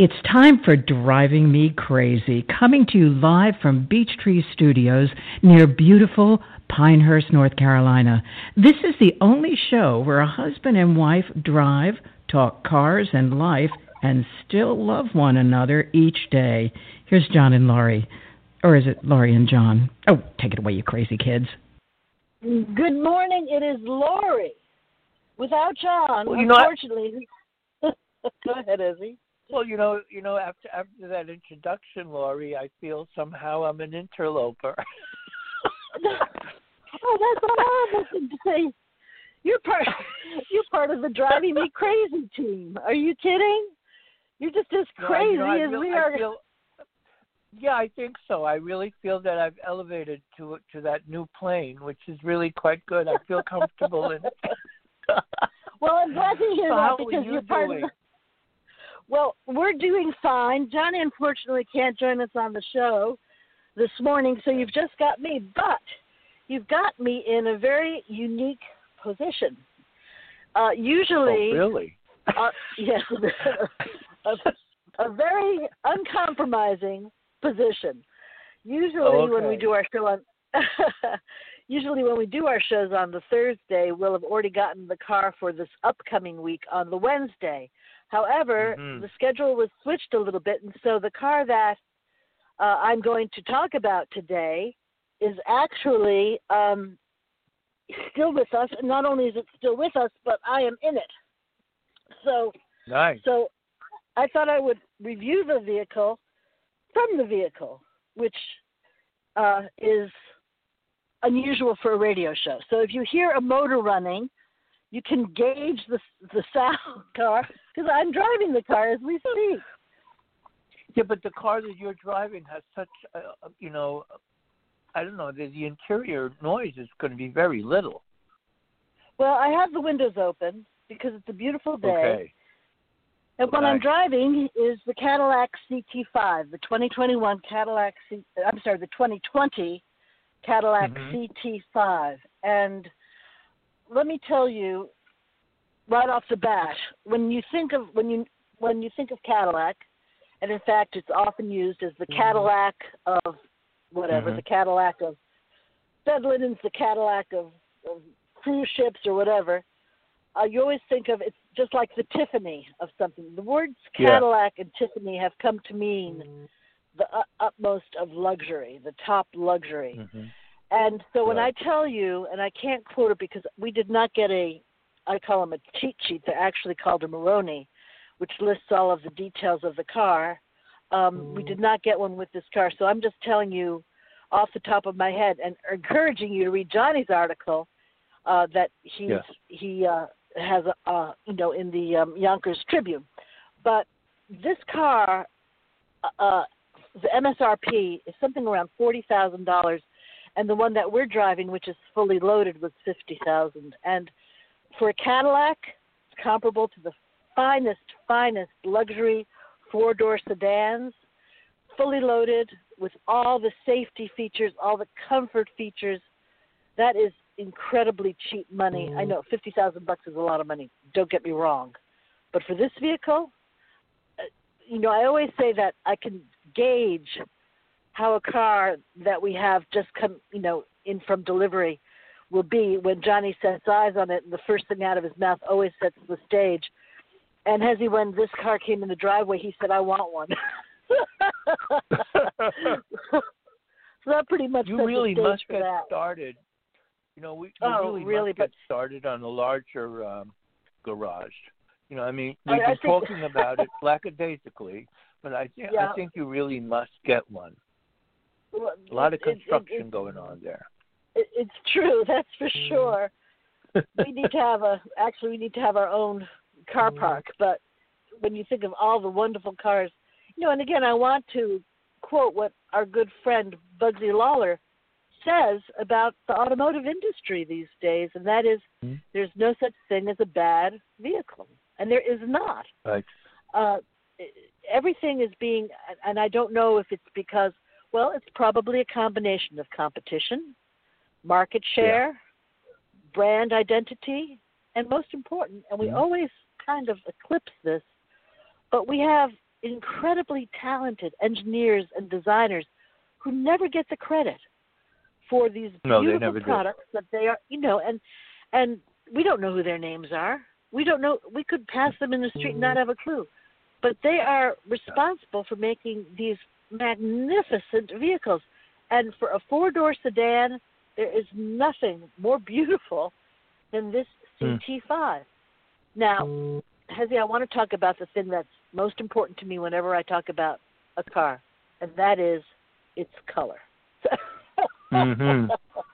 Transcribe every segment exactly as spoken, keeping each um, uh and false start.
It's time for Driving Me Crazy, coming to you live from Beech Tree Studios near beautiful Pinehurst, North Carolina. This is the only show where a husband and wife drive, talk cars and life, and still love one another each day. Here's John and Laurie. Or is it Laurie and John? Oh, take it away, you crazy kids. Good morning. It is Laurie. Without John, well, you know, unfortunately. I... Go ahead, Izzy. Well, you know, you know, after after that introduction, Laurie, I feel somehow I'm an interloper. Oh, that's what I was going to say. You're part. You're part of the Driving Me Crazy team. Are you kidding? You're just as crazy no, you know, as feel, we I are. Feel, yeah, I think so. I really feel that I've elevated to to that new plane, which is really quite good. I feel comfortable in it. Well, I'm glad to hear so that how because are you you're part doing? of the. Well, we're doing fine. Johnny, unfortunately, can't join us on the show this morning, so you've just got me. But you've got me in a very unique position. Uh, usually, oh, really? uh, yes, a, a very uncompromising position. Usually, oh, okay. when we do our show on, usually when we do our shows on the Thursday, we'll have already gotten the car for this upcoming week on the Wednesday. However, mm-hmm. the schedule was switched a little bit, and so the car that uh, I'm going to talk about today is actually um, still with us. And not only is it still with us, but I am in it. So, nice. So I thought I would review the vehicle from the vehicle, which uh, is unusual for a radio show. So if you hear a motor running, you can gauge the the sound car because I'm driving the car as we speak. Yeah, but the car that you're driving has such, uh, you know, I don't know, the, the interior noise is going to be very little. Well, I have the windows open because it's a beautiful day. Okay. And what nice. I'm driving is the Cadillac C T five, the twenty twenty-one Cadillac C. I'm sorry, the twenty twenty Cadillac mm-hmm. C T five, and let me tell you, right off the bat, when you think of when you when you think of Cadillac, and in fact, it's often used as the mm-hmm. Cadillac of whatever, mm-hmm. the Cadillac of bed linens, the Cadillac of, of cruise ships or whatever. Uh, you always think of it's just like the Tiffany of something. The words Cadillac yeah. and Tiffany have come to mean mm-hmm. the uh, utmost of luxury, the top luxury. Mm-hmm. And so when right. I tell you, and I can't quote it because we did not get a, I call them a cheat sheet. They're actually called a Moroni, which lists all of the details of the car. Um, mm. We did not get one with this car. So I'm just telling you off the top of my head and encouraging you to read Johnny's article uh, that he's, yeah. he uh, has, a, uh, you know, in the um, Yonkers Tribune. But this car, uh, the M S R P is something around forty thousand dollars. And the one that we're driving, which is fully loaded, was fifty thousand dollars. And for a Cadillac, it's comparable to the finest, finest luxury four-door sedans, fully loaded with all the safety features, all the comfort features. That is incredibly cheap money. I know fifty thousand bucks is a lot of money. Don't get me wrong, but for this vehicle, you know, I always say that I can gauge how a car that we have just come, you know, in from delivery will be when Johnny sets eyes on it, and the first thing out of his mouth always sets the stage. And Hezzy, when this car came in the driveway, he said, "I want one." So that pretty much you sets really the stage must for get that. started. You know, we, we oh, really, really must but, get started on a larger um, garage. You know, I mean, I, we've I been think... talking about it lackadaisically, but I, th- yeah. I think you really must get one. Well, a lot of it, construction it, it, going on there. It, it's true, that's for sure. we need to have a actually we need to have our own car park. But when you think of all the wonderful cars, you know, and again, I want to quote what our good friend Bugsy Lawler says about the automotive industry these days, and that is, mm-hmm. there's no such thing as a bad vehicle, and there is not. Right. Uh, everything is being, and I don't know if it's because. Well, it's probably a combination of competition, market share, yeah. brand identity, and most important, and we mm-hmm. always kind of eclipse this, but we have incredibly talented engineers and designers who never get the credit for these No, beautiful they never products do. that they are, you know, and and we don't know who their names are. We don't know. We could pass them in the street and not have a clue, but they are responsible for making these magnificent vehicles. And for a four-door sedan, there is nothing more beautiful than this C T five. Now, Hezi, I want to talk about the thing that's most important to me whenever I talk about a car, and that is its color. Mm-hmm.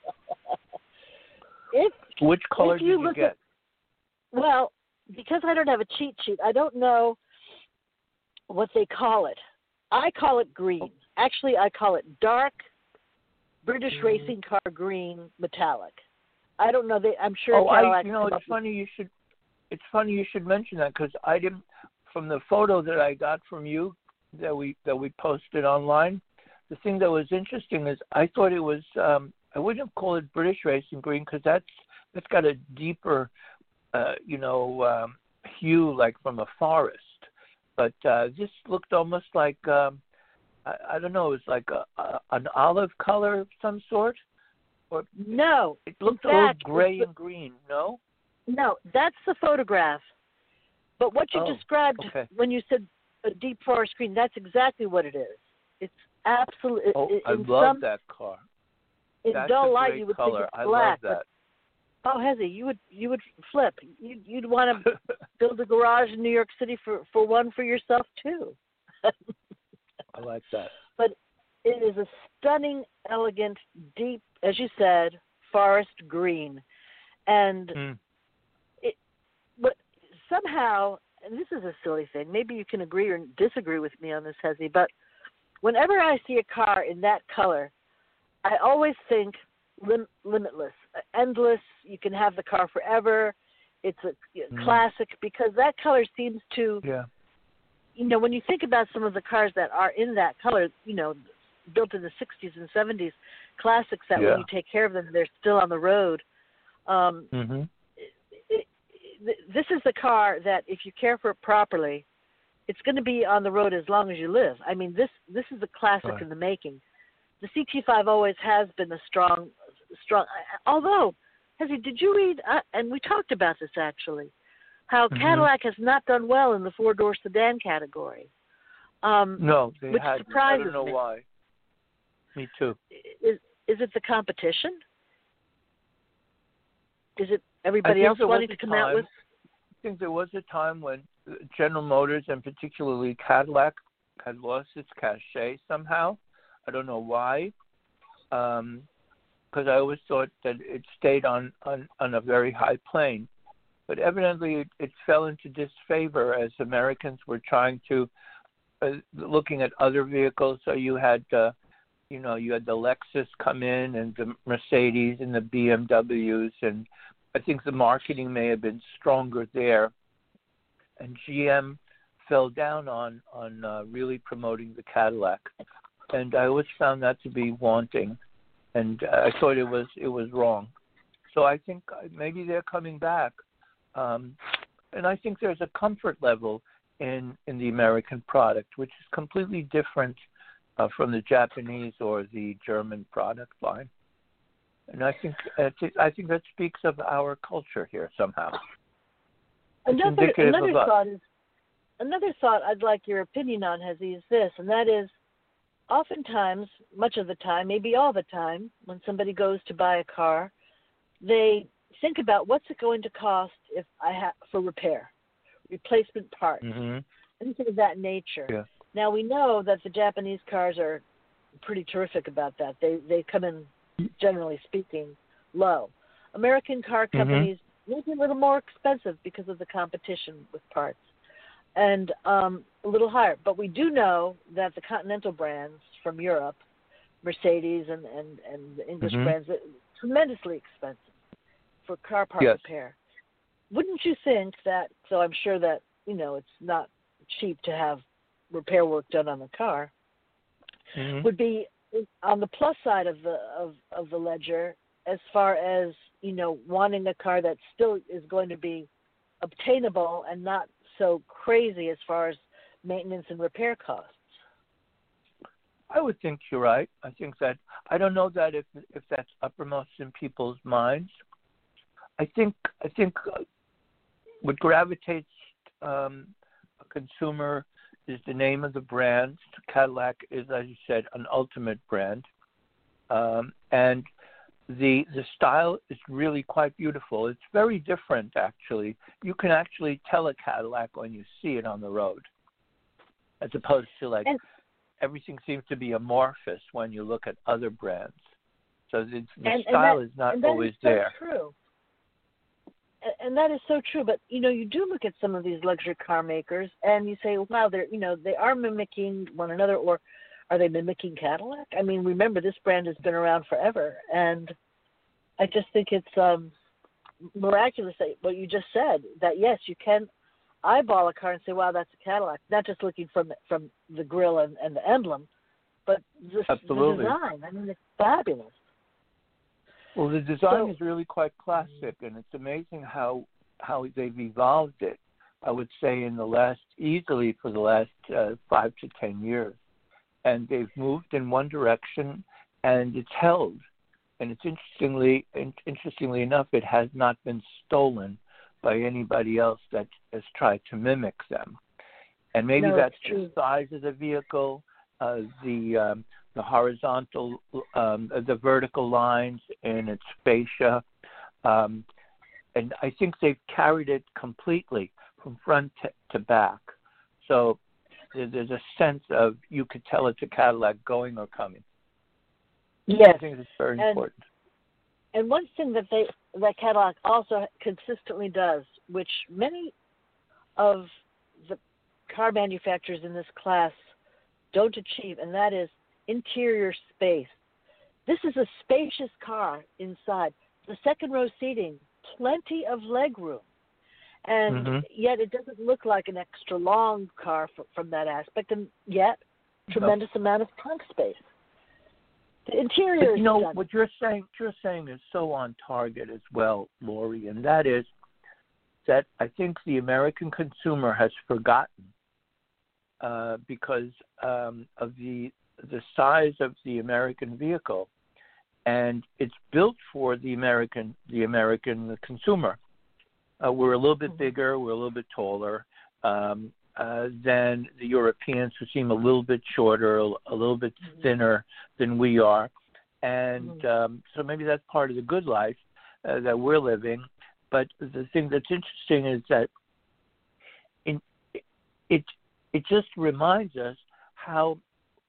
if, Which color if did you you look get? At, well, because I don't have a cheat sheet, I don't know what they call it. I call it green. Actually, I call it dark British mm. racing car green metallic. I don't know. They, I'm sure. Oh, Cadillac I, you know, it's funny you should. It's funny you should mention that because I didn't. From the photo that I got from you that we that we posted online, the thing that was interesting is I thought it was. Um, I wouldn't call it British racing green because that's that's got a deeper, uh, you know, um, hue like from a forest. But uh, this looked almost like. Um, I, I don't know. It was like a, a, an olive color of some sort. Or no, it looked in a little fact, gray the, and green. No. No, that's the photograph. But what you oh, described okay. when you said a deep forest green, that's exactly what it is. It's absolutely. Oh, in I love some, that car. In That's dull a light, great you would color. think it's I black. love that. But, oh, Hezi, you would you would flip. You'd, you'd want to build a garage in New York City for, for one for yourself too. I like that. But it is a stunning, elegant, deep, as you said, forest green, and mm. it. But somehow, and this is a silly thing. Maybe you can agree or disagree with me on this, Hezi. But whenever I see a car in that color, I always think lim- limitless, endless. You can have the car forever. It's a mm. classic because that color seems to. Yeah. You know, when you think about some of the cars that are in that color, you know, built in the sixties and seventies, classics that yeah. when you take care of them, they're still on the road. Um, mm-hmm. it, it, this is the car that, if you care for it properly, it's going to be on the road as long as you live. I mean, this this is a classic right. in the making. The C T five always has been a strong, strong. Although, Hezi, did you read? Uh, and we talked about this actually. How mm-hmm. Cadillac has not done well in the four-door sedan category. Um, no, they which hadn't. surprises I don't know me. why. Me too. Is is it the competition? Is it everybody else wanting to come time, out with? I think there was a time when General Motors and particularly Cadillac had lost its cachet somehow. I don't know why. Um, because I always thought that it stayed on, on, on a very high plane. But evidently it, it fell into disfavor as Americans were trying to, uh, looking at other vehicles. So you had, uh, you know, you had the Lexus come in and the Mercedes and the B M Ws. And I think the marketing may have been stronger there. And G M fell down on, on uh, really promoting the Cadillac. And I always found that to be wanting. And uh, I thought it was it was wrong. So I think maybe they're coming back. Um, and I think there's a comfort level in, in the American product, which is completely different uh, from the Japanese or the German product line. And I think uh, I think that speaks of our culture here somehow. Another, another thought is another thought I'd like your opinion on, Hezi, is this, and that is, oftentimes, much of the time, maybe all the time, when somebody goes to buy a car, they think about what's it going to cost if I have for repair, replacement parts, mm-hmm. anything of that nature. Yeah. Now we know that the Japanese cars are pretty terrific about that. They they come in, generally speaking, low. American car companies mm-hmm. may be a little more expensive because of the competition with parts, and um, a little higher. But we do know that the Continental brands from Europe, Mercedes and and, and the English mm-hmm. brands, are tremendously expensive for car part yes. repair. Wouldn't you think that, so I'm sure that, you know, it's not cheap to have repair work done on the car, mm-hmm. would be on the plus side of the of, of the ledger as far as, you know, wanting a car that still is going to be obtainable and not so crazy as far as maintenance and repair costs. I would think you're right. I think that I don't know that if if that's uppermost in people's minds. I think I think what gravitates um, a consumer is the name of the brand. Cadillac is, as you said, an ultimate brand, um, and the the style is really quite beautiful. It's very different, actually. You can actually tell a Cadillac when you see it on the road, as opposed to like. And- Everything seems to be amorphous when you look at other brands. So the, the and, style and that, is not and that always is so there. True. And that is so true. But, you know, you do look at some of these luxury car makers and you say, wow, they're, you know, they are mimicking one another, or are they mimicking Cadillac? I mean, remember, this brand has been around forever. And I just think it's um, miraculous that what you just said, that, yes, you can eyeball a car and say, wow, that's a Cadillac, not just looking from from the grille and, and the emblem, but the, the design. I mean, it's fabulous. Well, the design so, is really quite classic, and it's amazing how how they've evolved it, I would say, in the last, easily for the last uh, five to ten years. And they've moved in one direction, and it's held. And it's interestingly, interestingly enough, it has not been stolen by anybody else that has tried to mimic them. And maybe no, that's true. the size of the vehicle, uh, the um, the horizontal, um, the vertical lines in its fascia. Um, and I think they've carried it completely from front to, to back. So there, there's a sense of, you could tell it's a Cadillac going or coming. Yes. I think it's very and, important. And one thing that they that Cadillac also consistently does, which many of the car manufacturers in this class don't achieve, and that is interior space. This is a spacious car inside. The second row seating, plenty of leg room. And mm-hmm. yet it doesn't look like an extra long car for, from that aspect, and yet tremendous no. amount of trunk space. The interior, but, you know, done. what you're saying, what you're saying is so on target as well, Lori, and that is that I think the American consumer has forgotten uh, because um, of the the size of the American vehicle, and it's built for the American the American consumer. Uh, we're a little bit mm-hmm. bigger, we're a little bit taller um, uh, than the Europeans, who seem a little bit shorter, a little bit mm-hmm. thinner than we are. And mm-hmm. um, so maybe that's part of the good life uh, that we're living. But the thing that's interesting is that in, it it just reminds us how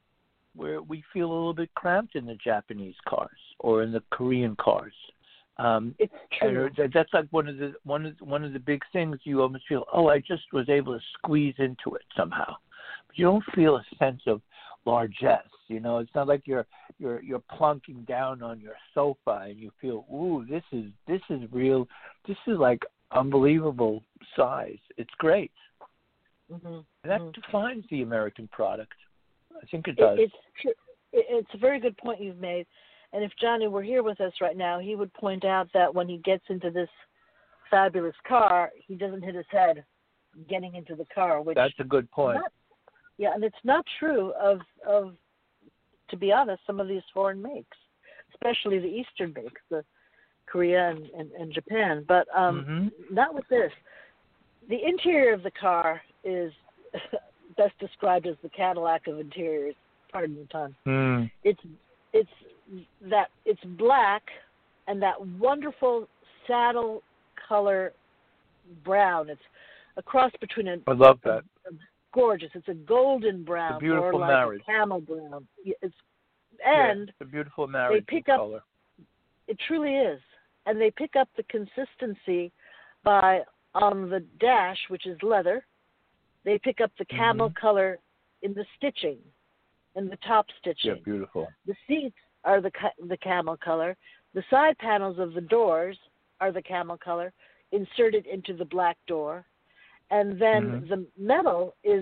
where we feel a little bit cramped in the Japanese cars or in the Korean cars. Um, it's true. And that's like one of the one of one of the big things. You almost feel, oh, I just was able to squeeze into it somehow. But you don't feel a sense of largesse. You know, it's not like you're you're you're plunking down on your sofa and you feel, ooh, this is this is real. This is like unbelievable size. It's great. Mm-hmm. And that mm-hmm. defines the American product. I think it does. It, it's it's a very good point you've made. And if Johnny were here with us right now, he would point out that when he gets into this fabulous car, he doesn't hit his head getting into the car. Which that's a good point. Not, yeah, and it's not true of of, to be honest, some of these foreign makes, especially the Eastern makes, the Korea and, and, and Japan. But um, mm-hmm. not with this. The interior of the car is best described as the Cadillac of interiors. Pardon the pun. Mm. It's it's that it's black and that wonderful saddle color brown. It's a cross between a. I love that. A, a gorgeous. It's a golden brown, it's a beautiful or like marriage. a camel brown. It's and yeah, it's a beautiful marriage. They pick up. Color. It truly is, and they pick up the consistency by on the dash, which is leather. They pick up the camel mm-hmm. color in the stitching, in the top stitching. Yeah, beautiful. The seats are the the camel color. The side panels of the doors are the camel color, inserted into the black door. And then mm-hmm. the metal is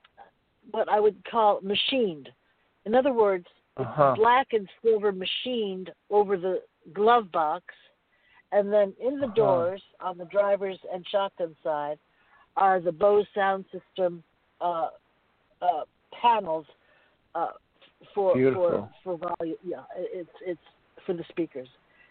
what I would call machined. In other words, uh-huh. it's black and silver machined over the glove box. And then in the uh-huh. doors, on the driver's and shotgun side, are the Bose sound system uh, uh, panels uh, for Beautiful. for for volume. Yeah, it's it's for the speakers.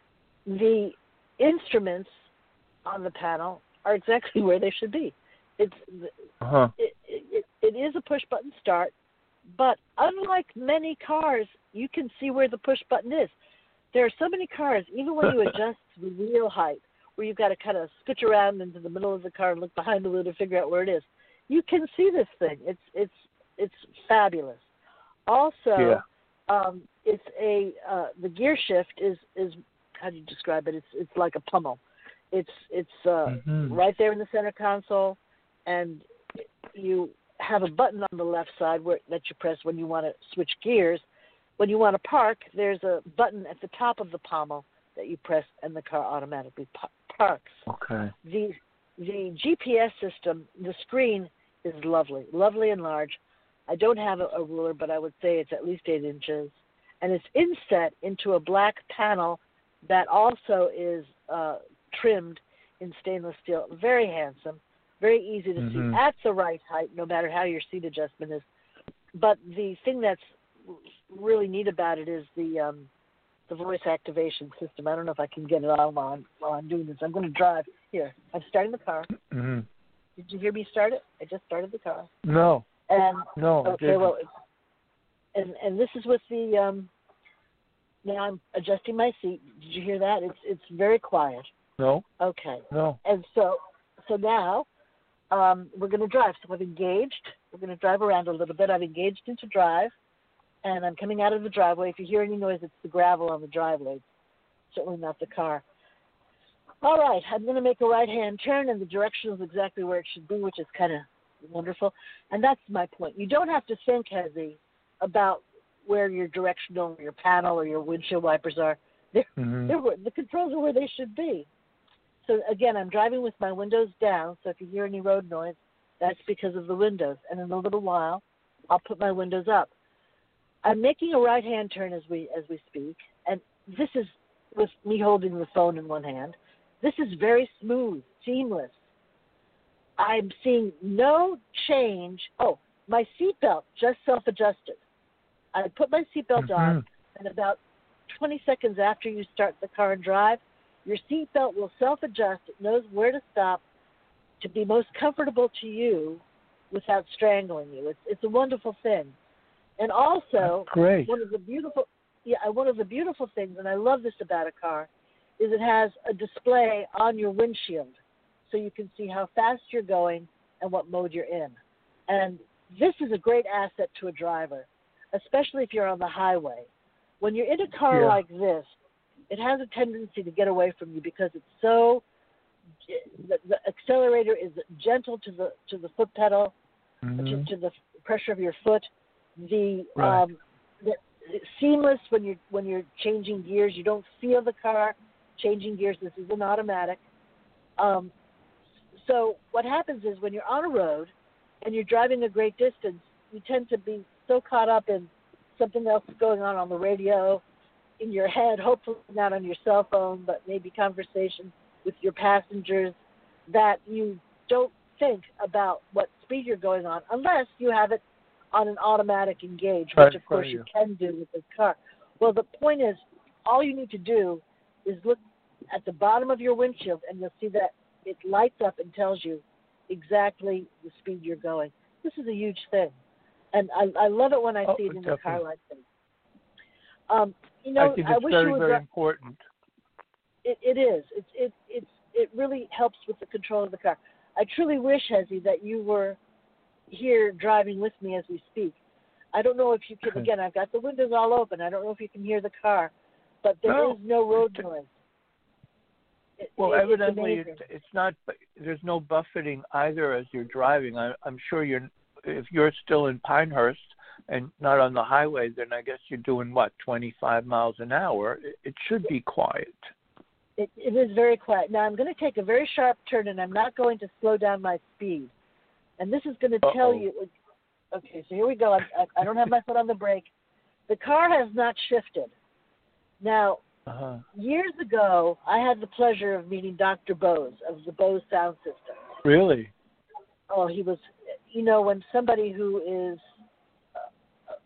The instruments on the panel are exactly where they should be. It's Uh-huh. it, it, it is a push button start, but unlike many cars, you can see where the push button is. There are so many cars, even when you adjust the wheel height, where you've got to kind of scooch around into the middle of the car and look behind the wheel to figure out where it is. You can see this thing. It's it's it's fabulous. Also, Yeah. um, it's a uh, the gear shift is is how do you describe it? It's it's like a pummel. It's it's uh, Mhm. right there in the center console, and you have a button on the left side where that you press when you want to switch gears. When you want to park, there's a button at the top of the pommel that you press, and the car automatically pa- parks. Okay. The the G P S system, the screen is lovely, lovely and large. I don't have a, a ruler, but I would say it's at least eight inches, and it's inset into a black panel that also is uh, trimmed in stainless steel. Very handsome, very easy to Mhm. see at the right height, no matter how your seat adjustment is. But the thing that's really neat about it is the um, the voice activation system. I don't know if I can get it on while I'm, while I'm doing this. I'm going to drive. Here, I'm starting the car. Mhm. Did you hear me start it? I just started the car. No. And No. I okay, didn't. well, it's, and and this is with the um. Now I'm adjusting my seat. Did you hear that? It's it's very quiet. No. Okay. No. And so so now um, we're going to drive. So I've engaged. We're going to drive around a little bit. I've engaged into drive, and I'm coming out of the driveway. If you hear any noise, it's the gravel on the driveway. It's certainly not the car. All right, I'm going to make a right-hand turn, and the direction is exactly where it should be, which is kind of wonderful. And that's my point. You don't have to think, Hezi, about where your directional or your panel or your windshield wipers are. They're, Mhm. they're where, the controls are where they should be. So, again, I'm driving with my windows down, so if you hear any road noise, that's because of the windows. And in a little while, I'll put my windows up. I'm making a right-hand turn as we as we speak, and this is with me holding the phone in one hand. This is very smooth, seamless. I'm seeing no change. Oh, my seatbelt just self-adjusted. I put my seatbelt Mhm. on, and about twenty seconds after you start the car and drive, your seatbelt will self-adjust. It knows where to stop to be most comfortable to you without strangling you. It's it's a wonderful thing. And also, That's great. one of the beautiful, yeah, one of the beautiful things, and I love this about a car, is it has a display on your windshield, so you can see how fast you're going and what mode you're in. And this is a great asset to a driver, especially if you're on the highway. When you're in a car Yeah. like this, it has a tendency to get away from you because it's so. The, the accelerator is gentle to the to the foot pedal, Mhm. to, to the pressure of your foot. The, Right. um, the it's seamless when you're when you're changing gears. You don't feel the car changing gears. This is an automatic. Um, so what happens is when you're on a road and you're driving a great distance, you tend to be so caught up in something else going on on the radio, in your head, hopefully not on your cell phone, but maybe conversation with your passengers, that you don't think about what speed you're going on unless you have it on an automatic engage, Right which of in front course of you you. can do with this car. Well, the point is, all you need to do is look at the bottom of your windshield and you'll see that it lights up and tells you exactly the speed you're going. This is a huge thing. And I, I love it when I Oh, see it in a car definitely. like this. Um, you know, I think I it's wish very, you would. very dri- important. It, it is. It's it it's it really helps with the control of the car. I truly wish, Hezi, that you were here driving with me as we speak. I don't know if you can. Okay. Again, I've got the windows all open. I don't know if you can hear the car, but there No. is no road noise. It, Well, it, evidently, it's it's, it's not. There's no buffeting either as you're driving. I, I'm sure you're. If you're still in Pinehurst and not on the highway, then I guess you're doing what, twenty-five miles an hour. It, it should be quiet. It, it is very quiet. Now, I'm going to take a very sharp turn, and I'm not going to slow down my speed. And this is going to Uh-oh. tell you. Okay, so here we go. I, I, I don't have my foot on the brake. The car has not shifted. Now, Uh-huh. years ago, I had the pleasure of meeting Doctor Bose of the Bose Sound System. Really? Oh, he was, you know, when somebody who is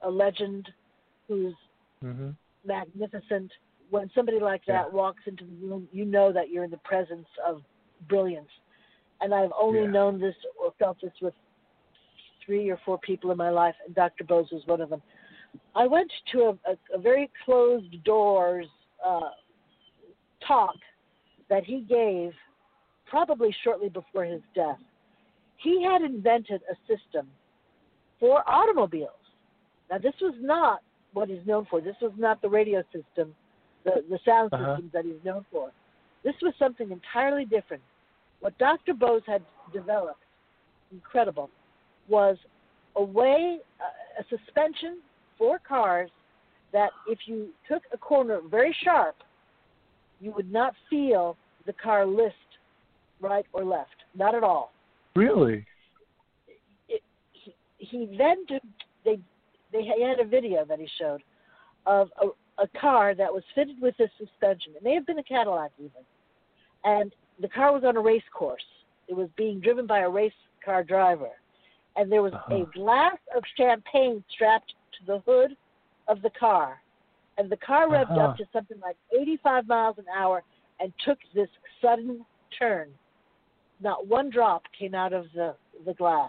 a legend who's Mm-hmm. magnificent. When somebody like that Yeah. walks into the room, you know that you're in the presence of brilliance. And I've only Yeah. known this or felt this with three or four people in my life, and Doctor Bose was one of them. I went to a, a, a very closed doors uh, talk that he gave probably shortly before his death. He had invented a system for automobiles. Now, this was not what he's known for. This was not the radio system, the, the sound Uh-huh. systems that he's known for. This was something entirely different. What Doctor Bose had developed, incredible, was a way, a, a suspension for cars that if you took a corner very sharp, you would not feel the car list right or left, not at all. Really? It, he, he then did, they they had a video that he showed of a, a car that was fitted with this suspension. It may have been a Cadillac even, and the car was on a race course. It was being driven by a race car driver, and there was Uh-huh. a glass of champagne strapped to the hood of the car, and the car revved Uh-huh. up to something like eighty-five miles an hour and took this sudden turn. Not one drop came out of the, the glass.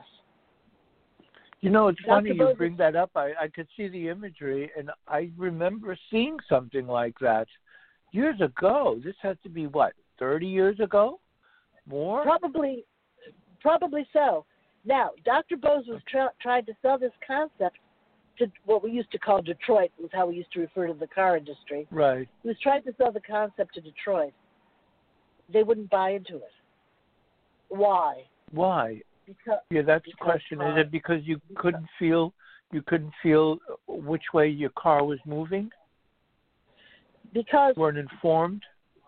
You know, it's Doctor funny you Bose- bring that up. I, I could see the imagery, and I remember seeing something like that years ago. This has to be, what, thirty years ago? More? Probably, probably so. Now, Doctor Bose was tra- trying to sell this concept to what we used to call Detroit, was how we used to refer to the car industry. Right. He was trying to sell the concept to Detroit. They wouldn't buy into it. Why? Why? Because Yeah, that's the Because question. Is car- it because you couldn't feel you couldn't feel which way your car was moving? because Weren't informed?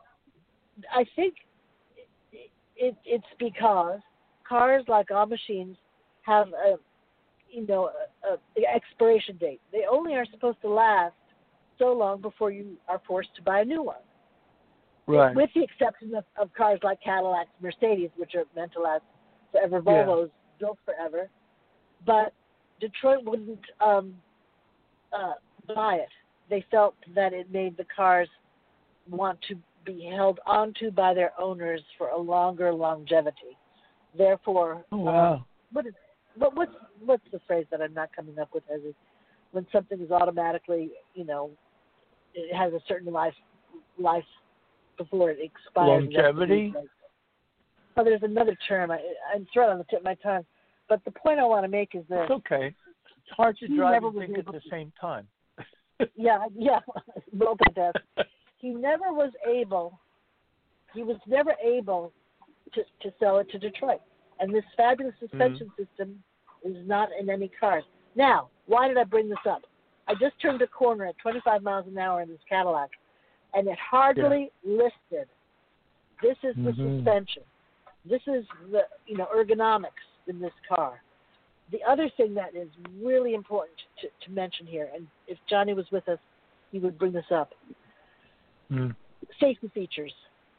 I think it, it, it's because cars, like all machines, have a you know a, a the expiration date. They only are supposed to last so long before you are forced to buy a new one. Right. With the exception of, of cars like Cadillacs, Mercedes, which are meant to last forever, Yeah. Volvos built forever. But Detroit wouldn't um, uh, buy it. They felt that it made the cars want to be held onto by their owners for a longer longevity. Therefore, Oh, wow. um, what is what, what's what's the phrase that I'm not coming up with? As is when something is automatically, you know, it has a certain life life before it expires. Longevity? Oh, there's another term. I, I'm throwing on the tip of my tongue. But the point I want to make is this. It's okay. It's hard to He drive never and was think at able the to- same time. Yeah, yeah, multitask. He never was able, he was never able to, to sell it to Detroit. And this fabulous suspension system is not in any cars. Now, why did I bring this up? I just turned a corner at twenty-five miles an hour in this Cadillac, and it hardly lifted. This is the Mhm. suspension. This is the, you know, ergonomics in this car. The other thing that is really important to, to mention here, and if Johnny was with us, he would bring this up, Mm. safety features.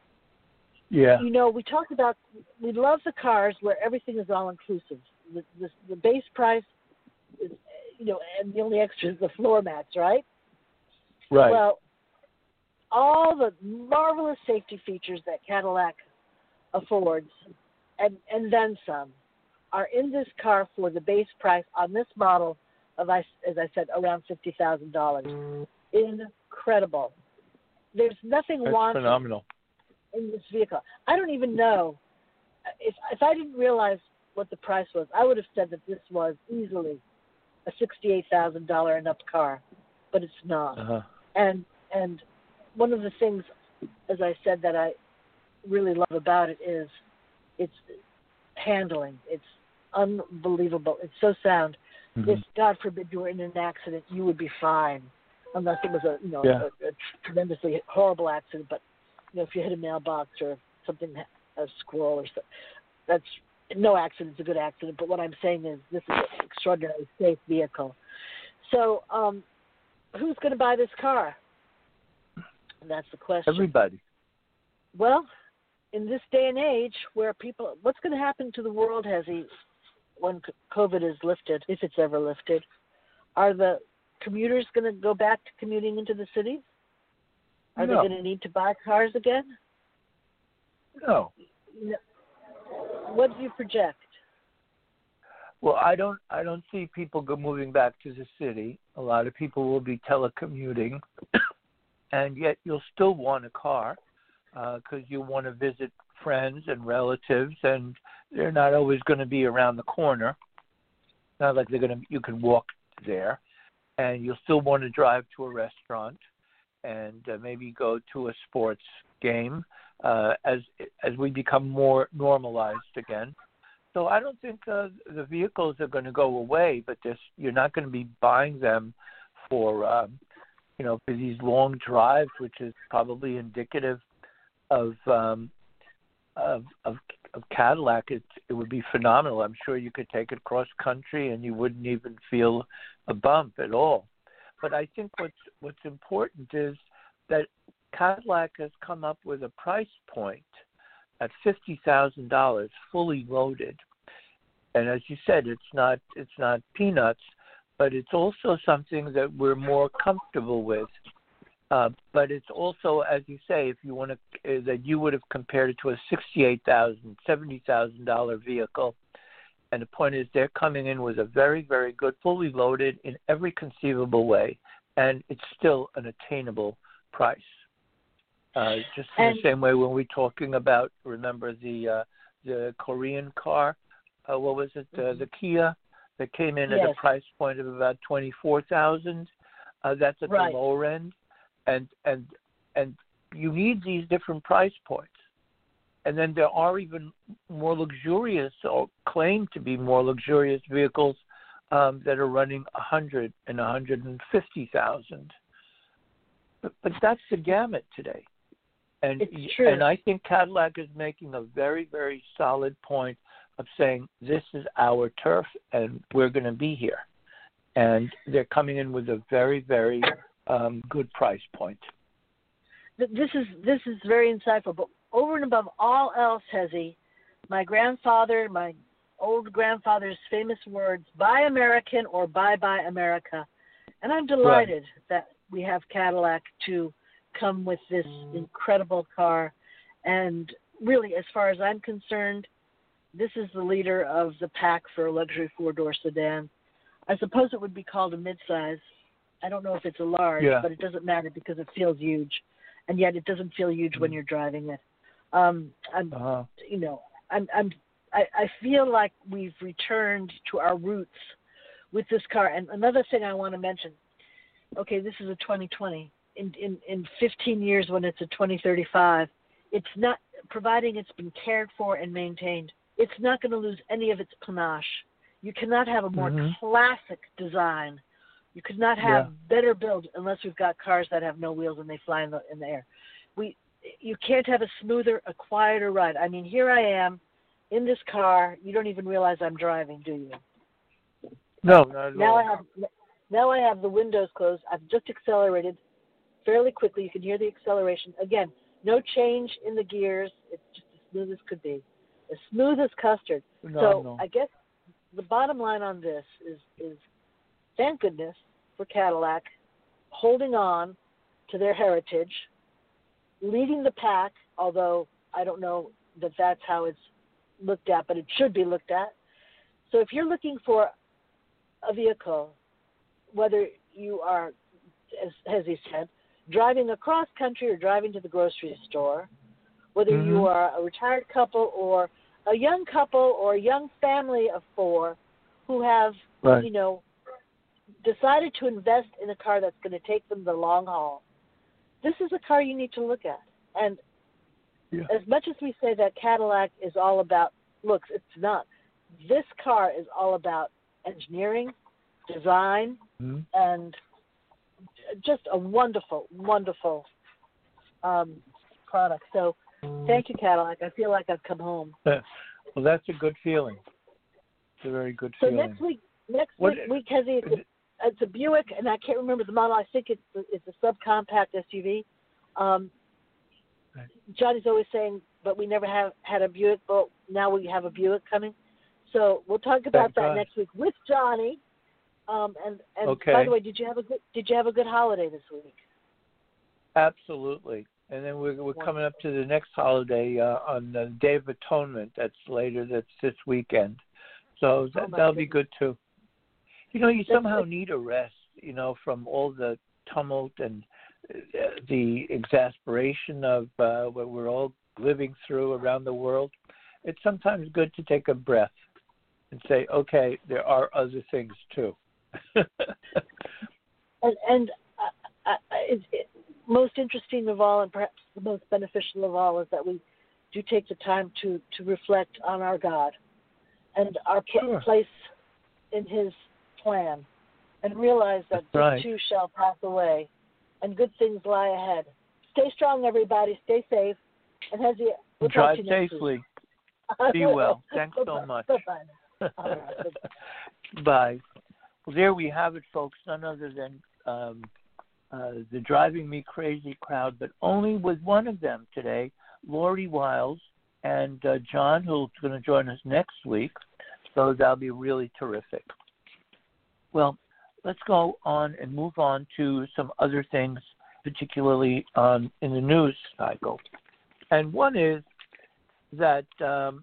Yeah. You know, we talked about, we love the cars where everything is all-inclusive. The, the, the base price is, you know, and the only extra is the floor mats, right? Right. Well, all the marvelous safety features that Cadillac affords, and, and then some, are in this car for the base price on this model of, as I said, around fifty thousand dollars. Incredible. There's nothing That's wanting phenomenal. in this vehicle. I don't even know. If if I didn't realize what the price was, I would have said that this was easily a sixty-eight thousand dollars and up car, but it's not. Uh-huh. And and one of the things, as I said, that I really love about it is its handling. It's unbelievable. It's so sound. Mhm. If God forbid you were in an accident, you would be fine, unless it was a you know Yeah. a, a tremendously horrible accident. But you know, if you hit a mailbox or something, a squirrel or so, that's no accident's a good accident. But what I'm saying is, this is an extraordinarily safe vehicle. So, um, who's going to buy this car? That's the question. Everybody. Well, in this day and age, where people, what's going to happen to the world, Hezzy, when COVID is lifted, if it's ever lifted? Are the commuters going to go back to commuting into the cities? Are no. they going to need to buy cars again? No. no. What do you project? Well, I don't. I don't see people go moving back to the city. A lot of people will be telecommuting, and yet you'll still want a car because uh, you want to visit friends and relatives, and they're not always going to be around the corner. Not like they're going to. You can walk there, and you'll still want to drive to a restaurant, and uh, maybe go to a sports game uh, as as we become more normalized again. So I don't think uh, the vehicles are going to go away, but this, you're not going to be buying them for, um, you know, for these long drives, which is probably indicative of um, of, of of Cadillac. It it would be phenomenal. I'm sure you could take it cross country and you wouldn't even feel a bump at all. But I think what's what's important is that Cadillac has come up with a price point at fifty thousand dollars, fully loaded, and as you said, it's not it's not peanuts, but it's also something that we're more comfortable with. Uh, but it's also, as you say, if you want to, uh, that you would have compared it to a sixty-eight thousand dollars, seventy thousand dollars vehicle, and the point is they're coming in with a very, very good, fully loaded in every conceivable way, and it's still an attainable price. Uh, just in and, the same way when we're talking about, remember the uh, the Korean car, uh, what was it, uh, the Kia, that came in yes. at a price point of about twenty-four thousand dollars. Uh, that's at right. the lower end, and and and you need these different price points. And then there are even more luxurious, or claim to be more luxurious vehicles um, that are running a hundred and a hundred and fifty thousand. But but that's the gamut today. And it's true. and I think Cadillac is making a very, very solid point of saying this is our turf and we're going to be here. And they're coming in with a very, very um, good price point. This is this is very insightful. But over and above all else, Hezi, my grandfather, my old grandfather's famous words, "Buy American" or "Bye Bye America," and I'm delighted right. that we have Cadillac to come with this incredible car. And really, as far as I'm concerned, this is the leader of the pack for a luxury four-door sedan. I suppose it would be called a midsize. I don't know if it's a large, yeah. but it doesn't matter because it feels huge, and yet it doesn't feel huge mm-hmm. when you're driving it. Um, I'm, uh-huh. you know, I'm, I'm, I, I feel like we've returned to our roots with this car. And another thing I want to mention. Okay, this is a twenty twenty. In, in, in fifteen years, when it's a twenty thirty-five, it's not, providing it's been cared for and maintained, it's not going to lose any of its panache. You cannot have a more mm-hmm. classic design. You could not have yeah. better build unless we've got cars that have no wheels and they fly in the, in the air. We, you can't have a smoother, a quieter ride. I mean, here I am in this car. You don't even realize I'm driving, do you? No, not at now all. I have, now I have the windows closed. I've just accelerated fairly quickly. You can hear the acceleration. Again, no change in the gears. It's just as smooth as could be. As smooth as custard. No, so no. I guess the bottom line on this is, is thank goodness for Cadillac holding on to their heritage, leading the pack, although I don't know that that's how it's looked at, but it should be looked at. So if you're looking for a vehicle, whether you are, as, as he said, driving across country or driving to the grocery store, whether mm-hmm. you are a retired couple or a young couple or a young family of four who have, right. you know, decided to invest in a car that's going to take them the long haul, this is a car you need to look at. And yeah. as much as we say that Cadillac is all about looks, it's not. This car is all about engineering, design, mm-hmm. and just a wonderful, wonderful um, product. So thank you, Cadillac. I feel like I've come home. Well, that's a good feeling. It's a very good so feeling. So next week, next what, week, week has it's a, it's a Buick, and I can't remember the model. I think it's a, it's a subcompact S U V. Um, right. Johnny's always saying, but we never have had a Buick. But now we have a Buick coming. So we'll talk about Thank that God. next week with Johnny. Um, and and Okay. by the way, did you have a good did you have a good holiday this week? Absolutely. And then we're we're coming up to the next holiday uh, on the Day of Atonement. That's later. That's this weekend. So that, Oh, that'll be good too. You know, you That's somehow good. need a rest. You know, from all the tumult and uh, the exasperation of uh, what we're all living through around the world. It's sometimes good to take a breath and say, okay, there are other things too. and and uh, uh, it's, it, most interesting of all, and perhaps the most beneficial of all, is that we do take the time to, to reflect on our God and our pl- Sure. place in His plan, and realize that That's right. this too shall pass away, and good things lie ahead. Stay strong, everybody. Stay safe, and has you we'll Drive talk to you next safely. week. Be well. Thanks so much. Bye-bye. All right. Bye. Well, there we have it, folks. None other than um, uh, the Driving Me Crazy crowd, but only with one of them today, Lori Wiles and uh, John, who's going to join us next week. So that'll be really terrific. Well, let's go on and move on to some other things, particularly um, in the news cycle. And one is that um,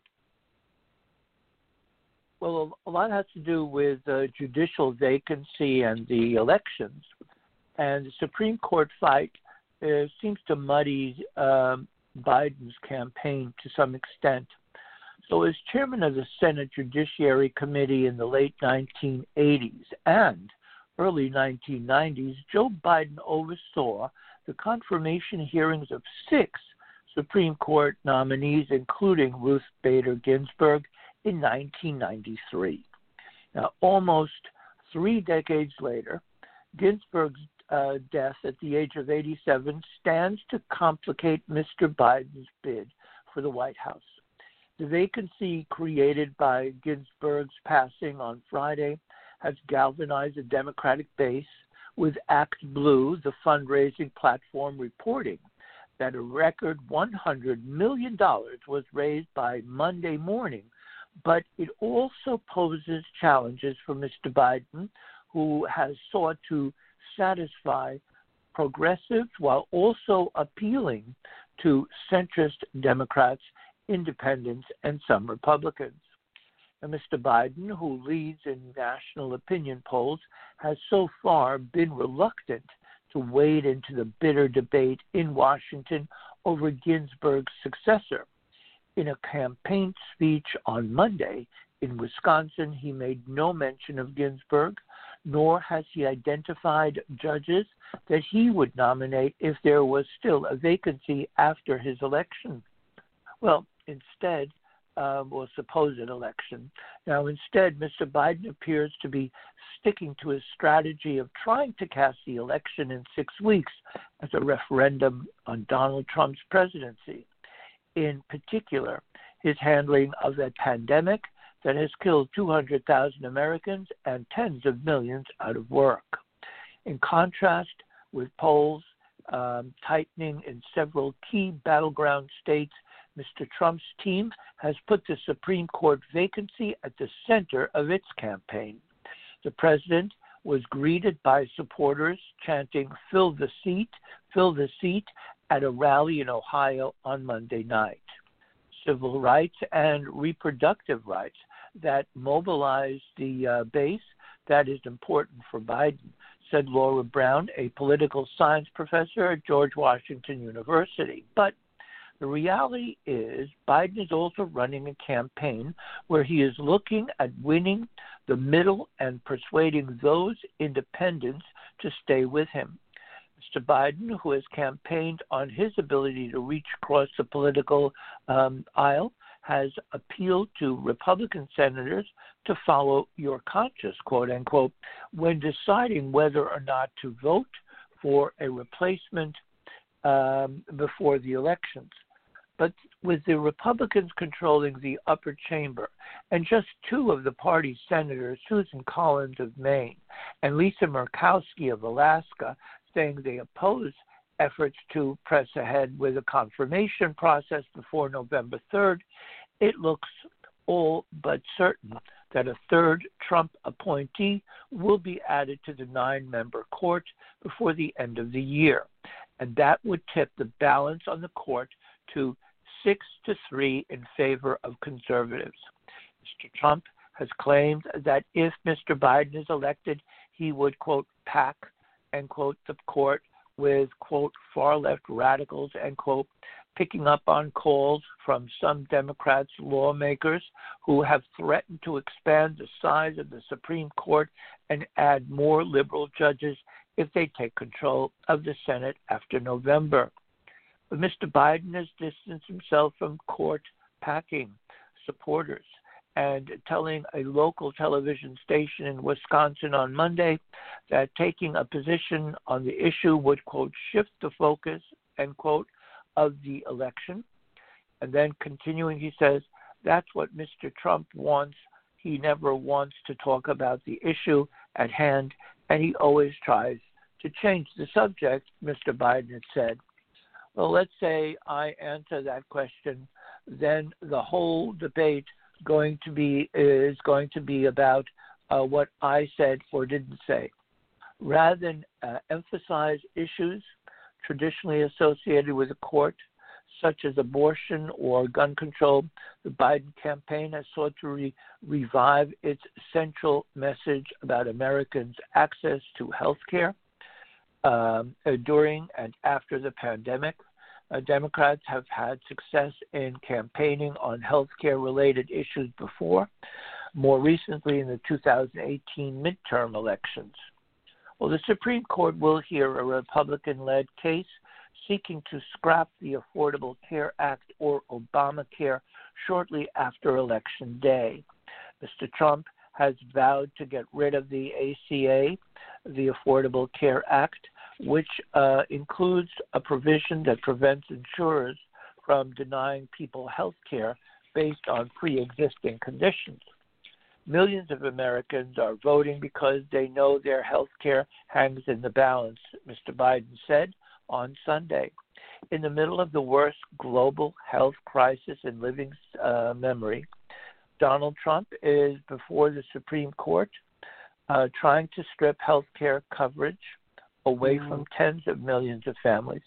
Well, a lot has to do with uh, judicial vacancy and the elections. And the Supreme Court fight uh, seems to muddy um, Biden's campaign to some extent. So as chairman of the Senate Judiciary Committee in the late nineteen eighties and early nineteen nineties, Joe Biden oversaw the confirmation hearings of six Supreme Court nominees, including Ruth Bader Ginsburg, in nineteen ninety-three. Now, almost three decades later, Ginsburg's uh, death at the age of eighty-seven stands to complicate Mister Biden's bid for the White House. The vacancy created by Ginsburg's passing on Friday has galvanized a Democratic base, with Act Blue, the fundraising platform, reporting that a record one hundred million dollars was raised by Monday morning. But it also poses challenges for Mister Biden, who has sought to satisfy progressives while also appealing to centrist Democrats, independents, and some Republicans. And Mister Biden, who leads in national opinion polls, has so far been reluctant to wade into the bitter debate in Washington over Ginsburg's successor. In a campaign speech on Monday in Wisconsin, he made no mention of Ginsburg, nor has he identified judges that he would nominate if there was still a vacancy after his election. Well, instead, uh, well, supposed election. Now, instead, Mister Biden appears to be sticking to his strategy of trying to cast the election in six weeks as a referendum on Donald Trump's presidency. In particular, his handling of that pandemic that has killed two hundred thousand Americans and tens of millions out of work. In contrast, with polls um, tightening in several key battleground states, Mister Trump's team has put the Supreme Court vacancy at the center of its campaign. The president was greeted by supporters chanting, "Fill the seat, fill the seat," at a rally in Ohio on Monday night. Civil rights and reproductive rights that mobilize the uh, base, that is important for Biden, said Laura Brown, a political science professor at George Washington University. But the reality is Biden is also running a campaign where he is looking at winning the middle and persuading those independents to stay with him. Mister Biden, who has campaigned on his ability to reach across the political um, aisle, has appealed to Republican senators to follow your conscience, quote unquote, when deciding whether or not to vote for a replacement um, before the elections. But with the Republicans controlling the upper chamber and just two of the party's senators, Susan Collins of Maine and Lisa Murkowski of Alaska, saying they oppose efforts to press ahead with a confirmation process before November third, it looks all but certain that a third Trump appointee will be added to the nine-member court before the end of the year, and that would tip the balance on the court to six to three in favor of conservatives. Mister Trump has claimed that if Mister Biden is elected, he would, quote, pack, end quote, the court with, quote, far-left radicals, end quote, picking up on calls from some Democrats lawmakers who have threatened to expand the size of the Supreme Court and add more liberal judges if they take control of the Senate after November. But Mister Biden has distanced himself from court packing supporters and telling a local television station in Wisconsin on Monday that taking a position on the issue would, quote, shift the focus, end quote, of the election. And then continuing, he says, that's what Mister Trump wants. He never wants to talk about the issue at hand, and he always tries to change the subject, Mister Biden had said. Well, let's say I answer that question, then the whole debate going to be is going to be about uh, what I said or didn't say. Rather than uh, emphasize issues traditionally associated with the court, such as abortion or gun control, the Biden campaign has sought to re- revive its central message about Americans' access to health care um, uh, during and after the pandemic. Uh, Democrats have had success in campaigning on health care-related issues before, more recently in the two thousand eighteen midterm elections. Well, the Supreme Court will hear a Republican-led case seeking to scrap the Affordable Care Act or Obamacare shortly after Election Day. Mister Trump has vowed to get rid of the A C A, the Affordable Care Act, which uh, includes a provision that prevents insurers from denying people health care based on pre-existing conditions. Millions of Americans are voting because they know their health care hangs in the balance, Mister Biden said on Sunday. In the middle of the worst global health crisis in living uh, memory, Donald Trump is before the Supreme Court uh, trying to strip health care coverage away mm-hmm. from tens of millions of families.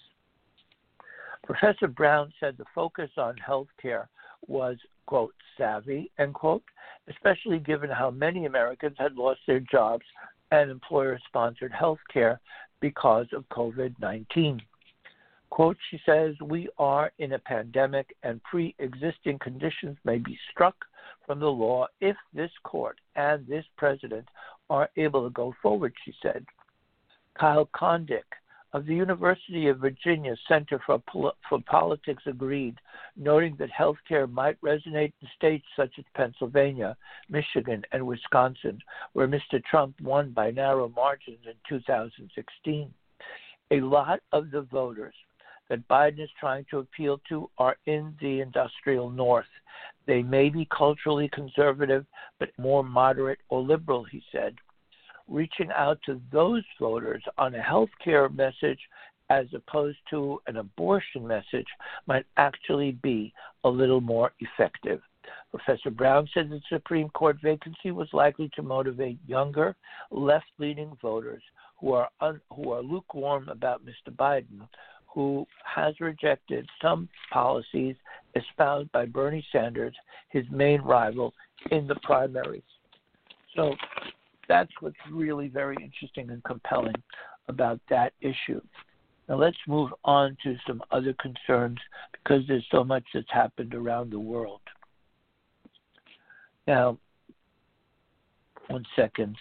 Professor Brown said the focus on health care was, quote, savvy, end quote, especially given how many Americans had lost their jobs and employer-sponsored health care because of COVID nineteen. Quote, she says, we are in a pandemic and pre-existing conditions may be struck from the law if this court and this president are able to go forward, she said. Kyle Kondik of the University of Virginia Center for, Pol- for Politics agreed, noting that health care might resonate in states such as Pennsylvania, Michigan, and Wisconsin, where Mister Trump won by narrow margins in two thousand sixteen. A lot of the voters that Biden is trying to appeal to are in the industrial North. They may be culturally conservative, but more moderate or liberal, he said. Reaching out to those voters on a health care message as opposed to an abortion message might actually be a little more effective. Professor Brown said the Supreme Court vacancy was likely to motivate younger, left-leaning voters who are un- who are lukewarm about Mister Biden, who has rejected some policies espoused by Bernie Sanders, his main rival in the primaries. So that's what's really very interesting and compelling about that issue. Now let's move on to some other concerns because there's so much that's happened around the world. Now, one second.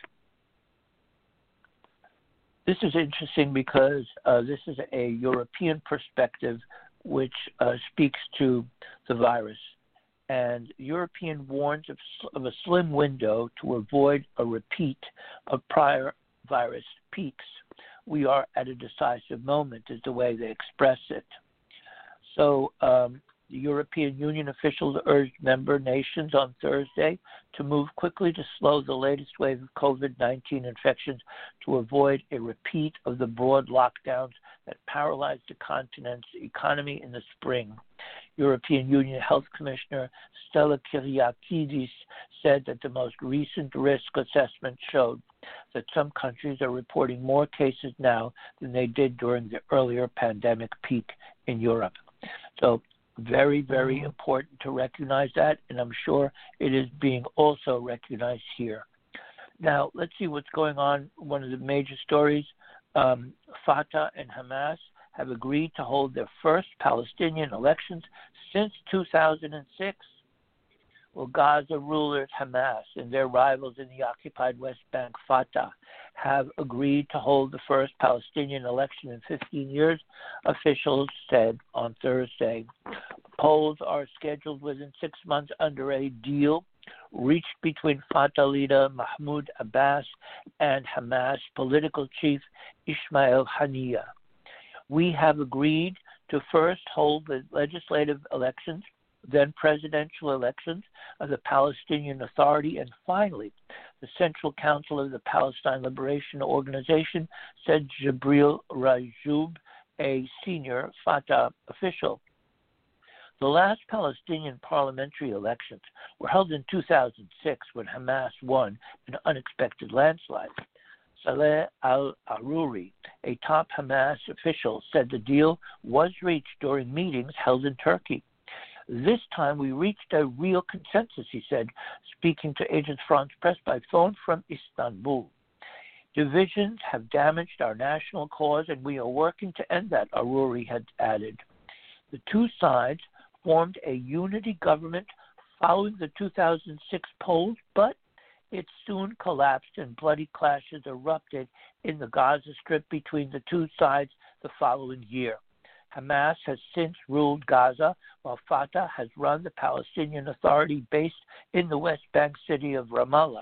This is interesting because uh, this is a European perspective which uh, speaks to the virus. And European warns of, of a slim window to avoid a repeat of prior virus peaks. We are at a decisive moment is the way they express it. So um, the European Union officials urged member nations on Thursday to move quickly to slow the latest wave of COVID nineteen infections to avoid a repeat of the broad lockdowns that paralyzed the continent's economy in the spring. European Union Health Commissioner Stella Kyriakidis said that the most recent risk assessment showed that some countries are reporting more cases now than they did during the earlier pandemic peak in Europe. So very, very important to recognize that, and I'm sure it is being also recognized here. Now, let's see what's going on. One of the major stories, um, Fatah and Hamas have agreed to hold their first Palestinian elections since two thousand six. Well, Gaza rulers Hamas and their rivals in the occupied West Bank, Fatah, have agreed to hold the first Palestinian election in fifteen years, officials said on Thursday. Polls are scheduled within six months under a deal reached between Fatah leader Mahmoud Abbas and Hamas political chief Ismail Haniyeh. We have agreed to first hold the legislative elections, then presidential elections of the Palestinian Authority, and finally, the Central Council of the Palestine Liberation Organization, said Jibril Rajoub, a senior Fatah official. The last Palestinian parliamentary elections were held in two thousand six when Hamas won an unexpected landslide. Saleh al-Aruri, a top Hamas official, said the deal was reached during meetings held in Turkey. This time we reached a real consensus, he said, speaking to Agence France Presse by phone from Istanbul. Divisions have damaged our national cause, and we are working to end that, Aruri had added. The two sides formed a unity government following the two thousand six polls, but it soon collapsed and bloody clashes erupted in the Gaza Strip between the two sides the following year. Hamas has since ruled Gaza, while Fatah has run the Palestinian Authority based in the West Bank city of Ramallah.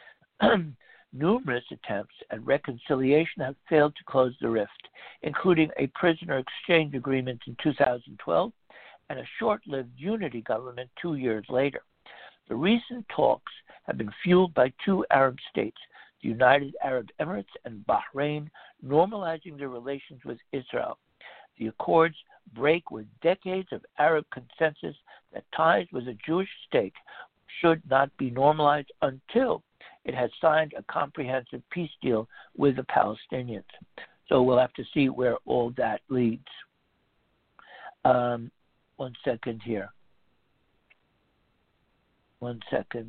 Numerous attempts at reconciliation have failed to close the rift, including a prisoner exchange agreement in two thousand twelve and a short-lived unity government two years later. The recent talks have been fueled by two Arab states, the United Arab Emirates and Bahrain, normalizing their relations with Israel. The accords break with decades of Arab consensus that ties with a Jewish state should not be normalized until it has signed a comprehensive peace deal with the Palestinians. So we'll have to see where all that leads. Um, one second here. One second.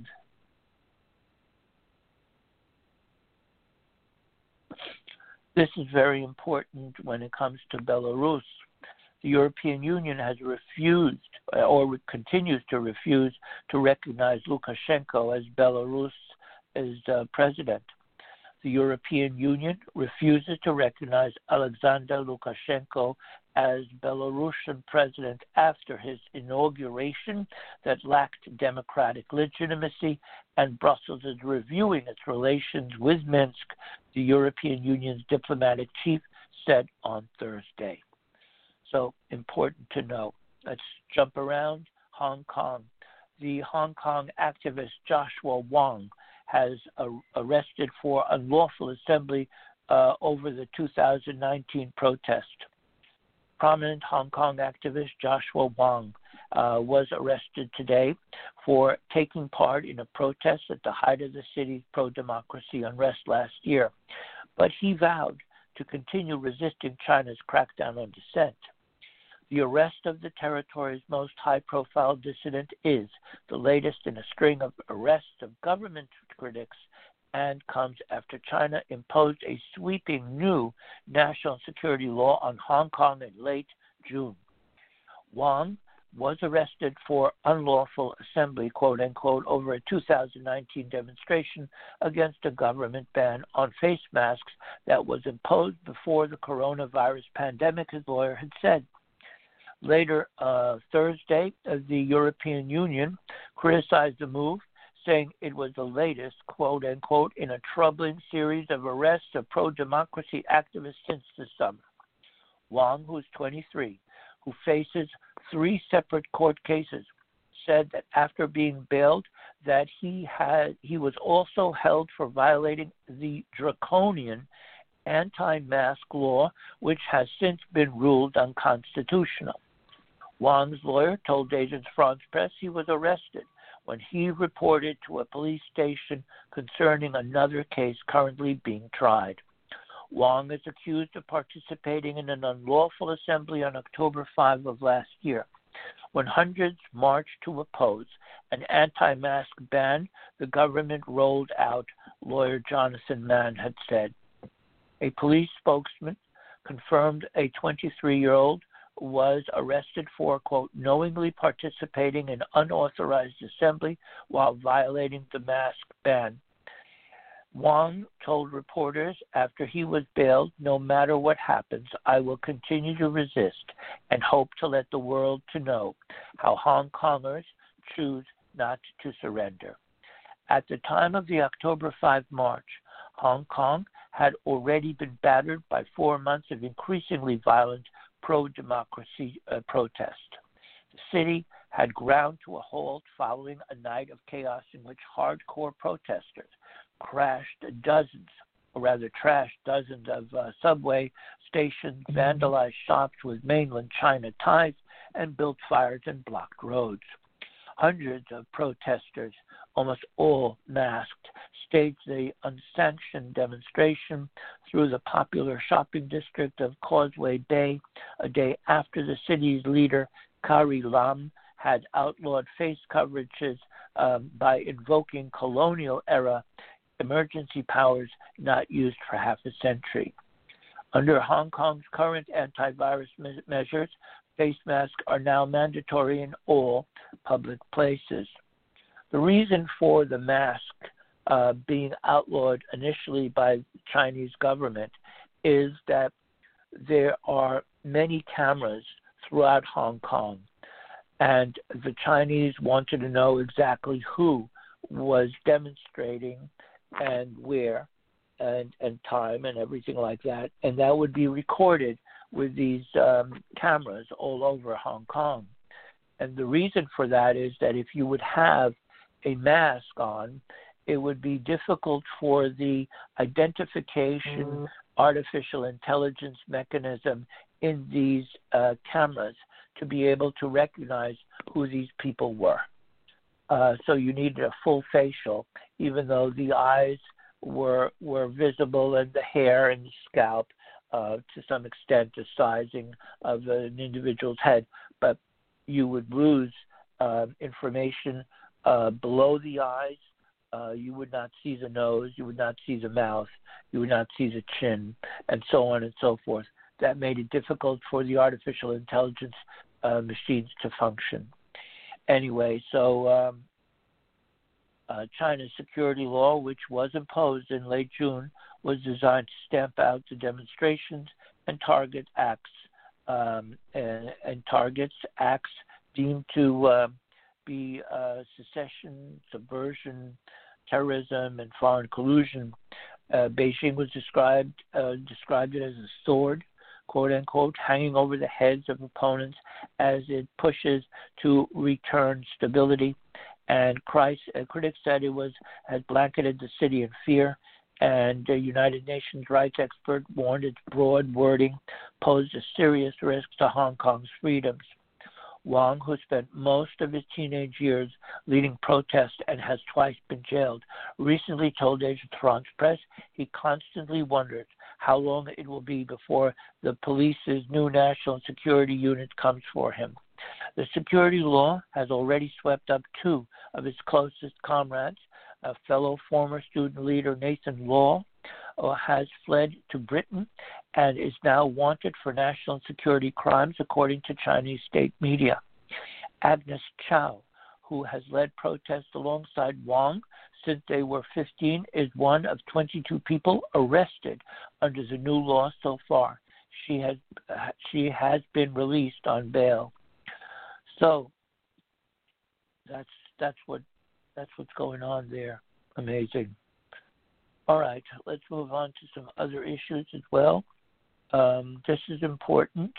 This is very important when it comes to Belarus. The European Union has refused, or continues to refuse, to recognize Lukashenko as Belarus' uh, president. The European Union refuses to recognize Alexander Lukashenko as Belarusian president after his inauguration that lacked democratic legitimacy, and Brussels is reviewing its relations with Minsk, the European Union's diplomatic chief said on Thursday. So important to know. Let's jump around. Hong Kong. The Hong Kong activist Joshua Wong has uh, arrested for unlawful assembly uh, over the two thousand nineteen protest. Prominent Hong Kong activist Joshua Wong uh, was arrested today for taking part in a protest at the height of the city's pro-democracy unrest last year. But he vowed to continue resisting China's crackdown on dissent. The arrest of the territory's most high-profile dissident is the latest in a string of arrests of government critics and comes after China imposed a sweeping new national security law on Hong Kong in late June. Wang was arrested for unlawful assembly, quote-unquote, over a two thousand nineteen demonstration against a government ban on face masks that was imposed before the coronavirus pandemic, his lawyer had said. Later uh, Thursday, uh, the European Union criticized the move, saying it was the latest, quote-unquote, in a troubling series of arrests of pro-democracy activists since the summer. Wang, who's twenty-three, who faces three separate court cases, said that after being bailed, that he had he was also held for violating the draconian anti-mask law, which has since been ruled unconstitutional. Wang's lawyer told Agence France-Presse he was arrested when he reported to a police station concerning another case currently being tried. Wang is accused of participating in an unlawful assembly on October fifth of last year, when hundreds marched to oppose an anti-mask ban the government rolled out, lawyer Jonathan Mann had said. A police spokesman confirmed a twenty-three-year-old was arrested for, quote, knowingly participating in unauthorized assembly while violating the mask ban. Wang told reporters after he was bailed, no matter what happens, I will continue to resist and hope to let the world to know how Hong Kongers choose not to surrender. At the time of the October fifth march, Hong Kong had already been battered by four months of increasingly violent pro-democracy uh, protest. The city had ground to a halt following a night of chaos in which hardcore protesters crashed dozens, or rather trashed dozens of uh, subway stations, vandalized shops with mainland China ties, and built fires and blocked roads. Hundreds of protesters, almost all masked, staged the unsanctioned demonstration through the popular shopping district of Causeway Bay a day after the city's leader, Carrie Lam, had outlawed face coverages um, by invoking colonial-era emergency powers not used for half a century. Under Hong Kong's current antivirus me- measures, face masks are now mandatory in all public places. The reason for the mask uh, being outlawed initially by the Chinese government is that there are many cameras throughout Hong Kong, and the Chinese wanted to know exactly who was demonstrating and where and, and time and everything like that, and that would be recorded with these um, cameras all over Hong Kong. And the reason for that is that if you would have a mask on, it would be difficult for the identification mm-hmm. artificial intelligence mechanism in these uh, cameras to be able to recognize who these people were. Uh, so you needed a full facial, even though the eyes were were visible and the hair and the scalp, uh, to some extent, the sizing of an individual's head. But you would lose uh, information uh, below the eyes. Uh, you would not see the nose. You would not see the mouth. You would not see the chin, and so on and so forth. That made it difficult for the artificial intelligence uh, machines to function. Anyway, so um, uh, China's security law, which was imposed in late June, was designed to stamp out the demonstrations and target acts um, and, and targets acts deemed to uh, be uh, secession, subversion, terrorism, and foreign collusion. Uh, Beijing was described uh, described it as a sword, quote unquote, hanging over the heads of opponents as it pushes to return stability. And Christ, uh, critics said it was had blanketed the city in fear. And the United Nations rights expert warned its broad wording posed a serious risk to Hong Kong's freedoms. Wang, who spent most of his teenage years leading protests and has twice been jailed, recently told Agence France-Presse he constantly wonders how long it will be before the police's new national security unit comes for him. The security law has already swept up two of his closest comrades. A fellow former student leader, Nathan Law, uh, has fled to Britain and is now wanted for national security crimes, according to Chinese state media. Agnes Chow, who has led protests alongside Wang since they were fifteen, is one of twenty-two people arrested under the new law so far. She has uh, she has been released on bail. So that's that's what that's what's going on there. Amazing. All right, let's move on to some other issues as well. Um, this is important.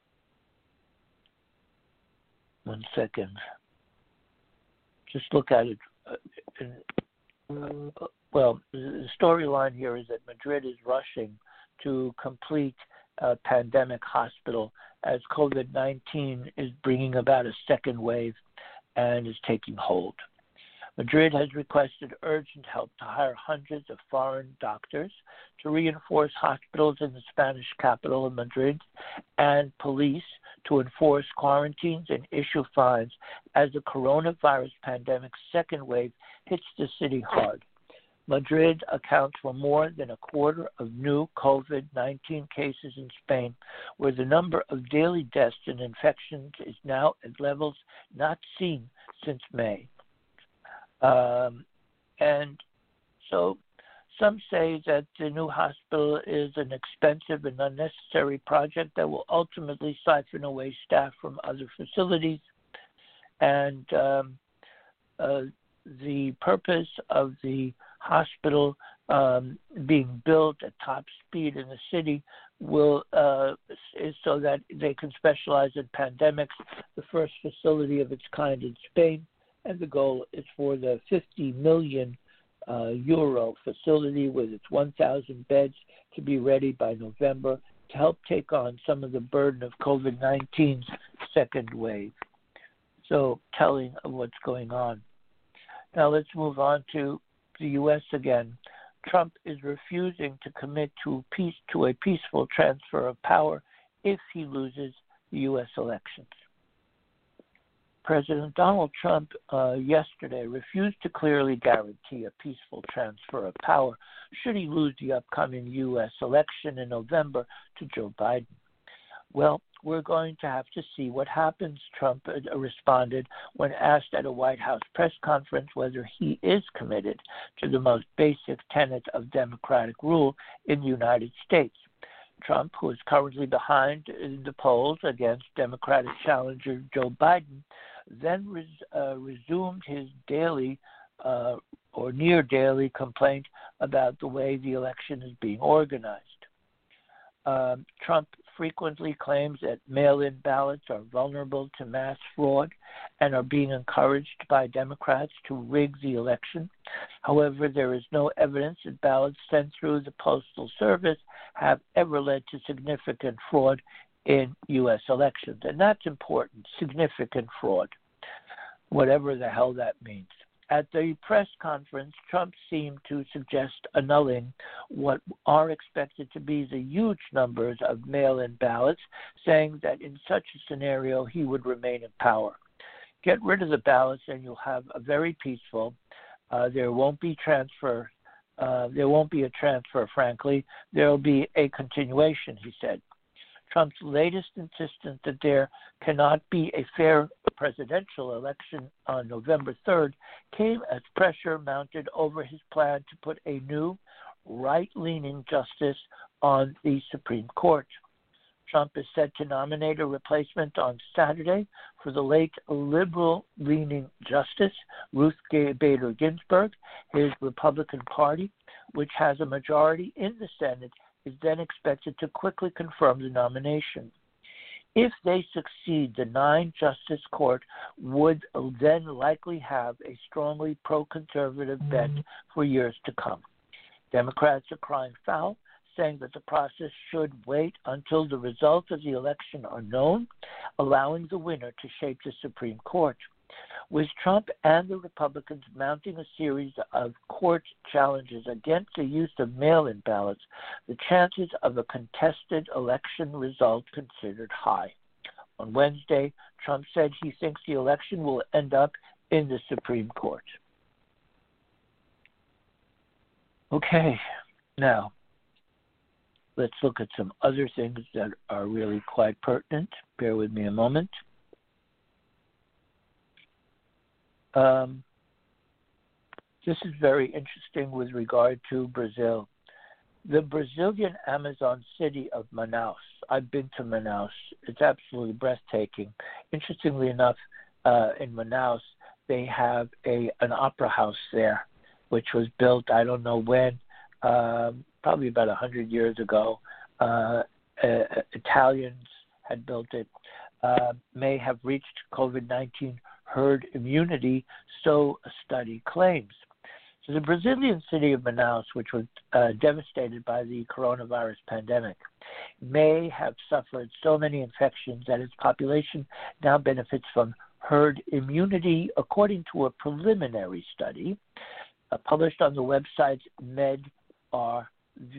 One second. Just look at it. Uh, in, uh, well, the storyline here is that Madrid is rushing to complete uh, pandemic hospital as COVID nineteen is bringing about a second wave and is taking hold. Madrid has requested urgent help to hire hundreds of foreign doctors to reinforce hospitals in the Spanish capital of Madrid and police to enforce quarantines and issue fines as the coronavirus pandemic's second wave hits the city hard. Madrid accounts for more than a quarter of new COVID nineteen cases in Spain, where the number of daily deaths and infections is now at levels not seen since May. Um, and so some say that the new hospital is an expensive and unnecessary project that will ultimately siphon away staff from other facilities. And um, uh, the purpose of the hospital um, being built at top speed in the city will uh, is so that they can specialize in pandemics, the first facility of its kind in Spain. And the goal is for the fifty million uh, euro facility with its one thousand beds to be ready by November to help take on some of the burden of COVID nineteen's second wave. So telling of what's going on. Now let's move on to the U S again. Trump is refusing to commit to peace to a peaceful transfer of power if he loses the U S elections. President Donald Trump uh, yesterday refused to clearly guarantee a peaceful transfer of power should he lose the upcoming U S election in November to Joe Biden. Well, we're going to have to see what happens, Trump responded when asked at a White House press conference whether he is committed to the most basic tenet of democratic rule in the United States. Trump, who is currently behind in the polls against Democratic challenger Joe Biden, then res, uh, resumed his daily uh, or near daily complaint about the way the election is being organized. Um, Trump frequently claims that mail-in ballots are vulnerable to mass fraud and are being encouraged by Democrats to rig the election. However, there is no evidence that ballots sent through the Postal Service have ever led to significant fraud in U S elections. And that's important, significant fraud, whatever the hell that means. At the press conference, Trump seemed to suggest annulling what are expected to be the huge numbers of mail-in ballots, saying that in such a scenario, he would remain in power. Get rid of the ballots and you'll have a very peaceful, uh, there won't be transfer, uh, there won't be a transfer, frankly. There will be a continuation, he said. Trump's latest insistence that there cannot be a fair presidential election on November third came as pressure mounted over his plan to put a new right-leaning justice on the Supreme Court. Trump is set to nominate a replacement on Saturday for the late liberal-leaning justice, Ruth Bader Ginsburg. His Republican Party, which has a majority in the Senate, is then expected to quickly confirm the nomination. If they succeed, the nine-justice court would then likely have a strongly pro-conservative bent for years to come. Democrats are crying foul, saying that the process should wait until the results of the election are known, allowing the winner to shape the Supreme Court. With Trump and the Republicans mounting a series of court challenges against the use of mail-in ballots, the chances of a contested election result considered high. On Wednesday, Trump said he thinks the election will end up in the Supreme Court. Okay, now let's look at some other things that are really quite pertinent. Bear with me a moment. Um, this is very interesting with regard to Brazil. The Brazilian Amazon city of Manaus. I've been to Manaus. It's absolutely breathtaking. Interestingly enough, uh, in Manaus, they have a an opera house there, which was built, I don't know when, um, probably about one hundred years ago. Uh, uh, Italians had built it, uh, may have reached COVID nineteen herd immunity, so a study claims. So the Brazilian city of Manaus, which was uh, devastated by the coronavirus pandemic, may have suffered so many infections that its population now benefits from herd immunity, according to a preliminary study uh, published on the website MedRxiv.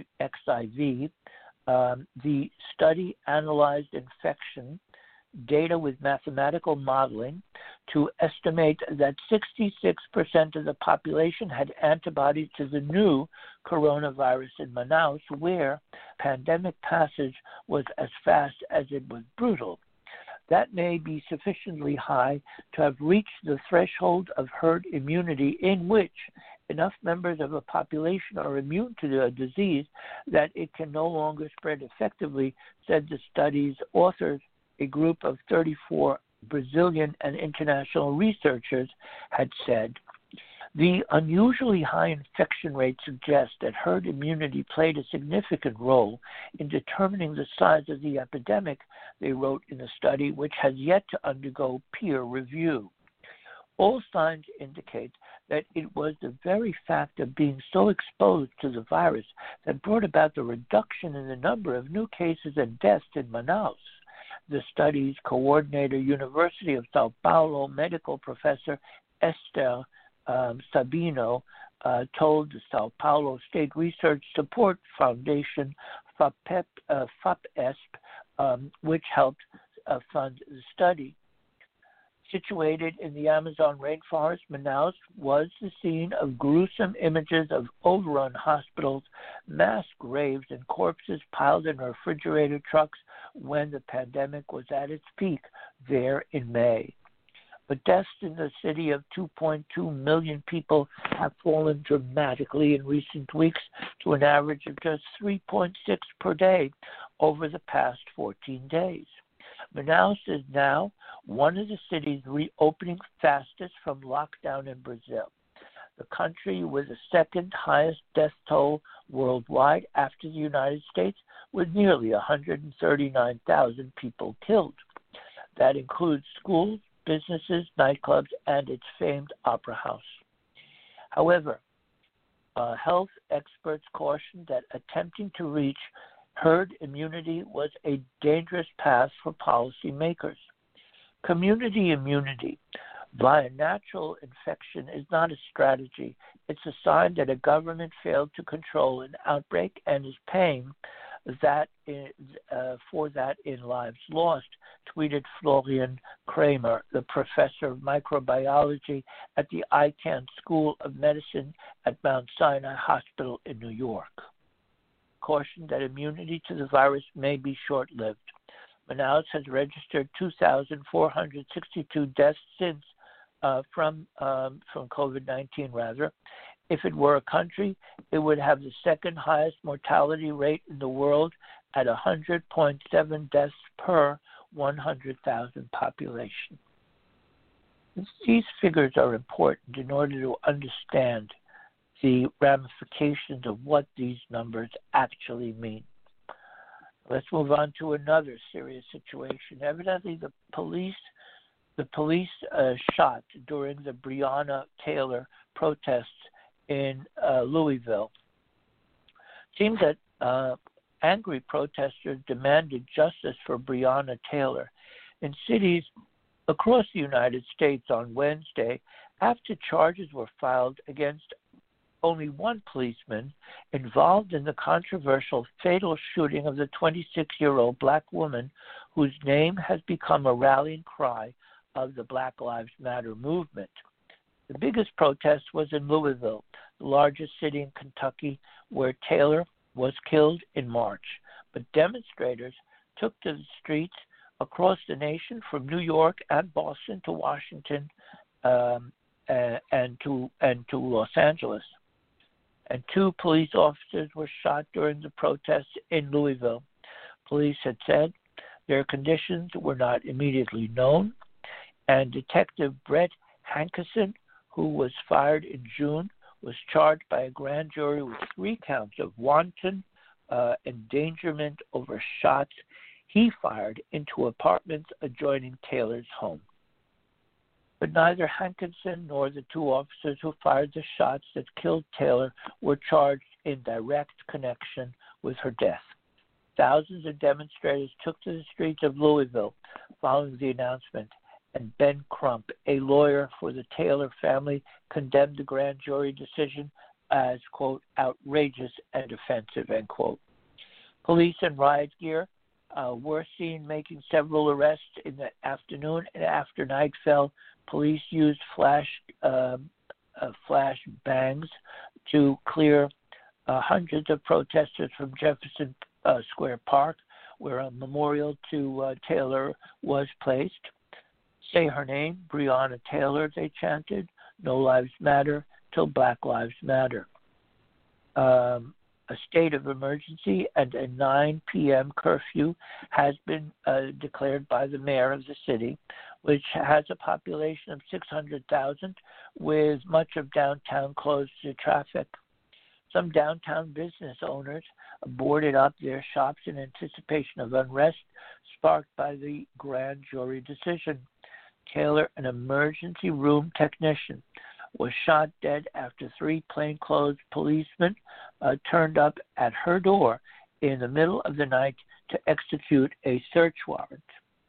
Um, the study analyzed infection data with mathematical modeling to estimate that sixty-six percent of the population had antibodies to the new coronavirus in Manaus, where pandemic passage was as fast as it was brutal. That may be sufficiently high to have reached the threshold of herd immunity, in which enough members of a population are immune to the disease that it can no longer spread effectively, said the study's authors. A group of thirty-four Brazilian and international researchers had said. The unusually high infection rate suggests that herd immunity played a significant role in determining the size of the epidemic, they wrote in the study, which has yet to undergo peer review. All signs indicate that it was the very fact of being so exposed to the virus that brought about the reduction in the number of new cases and deaths in Manaus. The study's coordinator, University of Sao Paulo medical professor Esther um, Sabino, uh, told the Sao Paulo State Research Support Foundation, FAPEP, uh, FAPESP, um, which helped uh, fund the study. Situated in the Amazon rainforest, Manaus was the scene of gruesome images of overrun hospitals, mass graves, and corpses piled in refrigerator trucks when the pandemic was at its peak there in May. But deaths in the city of two point two million people have fallen dramatically in recent weeks to an average of just three point six per day over the past fourteen days. Manaus is now one of the cities reopening fastest from lockdown in Brazil, the country with the second highest death toll worldwide after the United States, with nearly one hundred thirty-nine thousand people killed. That includes schools, businesses, nightclubs, and its famed opera house. However, uh, health experts cautioned that attempting to reach herd immunity was a dangerous path for policymakers. Community immunity via natural infection is not a strategy. It's a sign that a government failed to control an outbreak and is paying that is, uh, for that in lives lost, tweeted Florian Kramer, the professor of microbiology at the Icahn School of Medicine at Mount Sinai Hospital in New York. Cautioned that immunity to the virus may be short-lived. Manaus has registered two thousand four hundred sixty-two deaths since uh, from um, from COVID nineteen. Rather, if it were a country, it would have the second highest mortality rate in the world at one hundred point seven deaths per one hundred thousand population. These figures are important in order to understand the ramifications of what these numbers actually mean. Let's move on to another serious situation. Evidently, the police, the police uh, shot during the Breonna Taylor protests in uh, Louisville. It seems that uh, angry protesters demanded justice for Breonna Taylor in cities across the United States on Wednesday after charges were filed against only one policeman involved in the controversial fatal shooting of the twenty-six-year-old black woman whose name has become a rallying cry of the Black Lives Matter movement. The biggest protest was in Louisville, the largest city in Kentucky, where Taylor was killed in March. But demonstrators took to the streets across the nation, from New York and Boston to Washington um, uh, and to and to Los Angeles. And two police officers were shot during the protests in Louisville. Police had said their conditions were not immediately known, and Detective Brett Hankerson, who was fired in June, was charged by a grand jury with three counts of wanton uh, endangerment over shots he fired into apartments adjoining Taylor's home. But neither Hankinson nor the two officers who fired the shots that killed Taylor were charged in direct connection with her death. Thousands of demonstrators took to the streets of Louisville following the announcement, and Ben Crump, a lawyer for the Taylor family, condemned the grand jury decision as, quote, outrageous and offensive, end quote. Police in riot gear uh, were seen making several arrests in the afternoon, and after night fell, police used flash uh, uh, flash bangs to clear uh, hundreds of protesters from Jefferson uh, Square Park, where a memorial to uh, Taylor was placed. Say her name, Breonna Taylor, they chanted. No lives matter till Black Lives Matter. Um, a state of emergency and a nine p.m. curfew has been uh, declared by the mayor of the city, which has a population of six hundred thousand, with much of downtown closed to traffic. Some downtown business owners boarded up their shops in anticipation of unrest sparked by the grand jury decision. Taylor, an emergency room technician, was shot dead after three plainclothes policemen uh, turned up at her door in the middle of the night to execute a search warrant.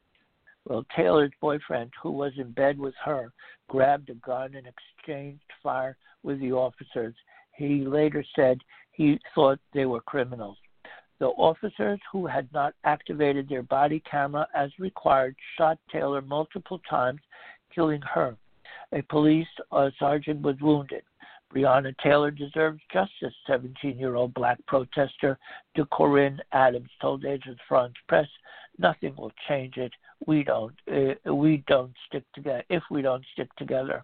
Well, Taylor's boyfriend, who was in bed with her, grabbed a gun and exchanged fire with the officers. He later said he thought they were criminals. The officers, who had not activated their body camera as required, shot Taylor multiple times, killing her. A police uh, sergeant was wounded. Breonna Taylor deserves justice, seventeen-year-old black protester DeCorinne Adams told Agents France Press. Nothing will change it. We don't. Uh, we don't stick together. If we don't stick together.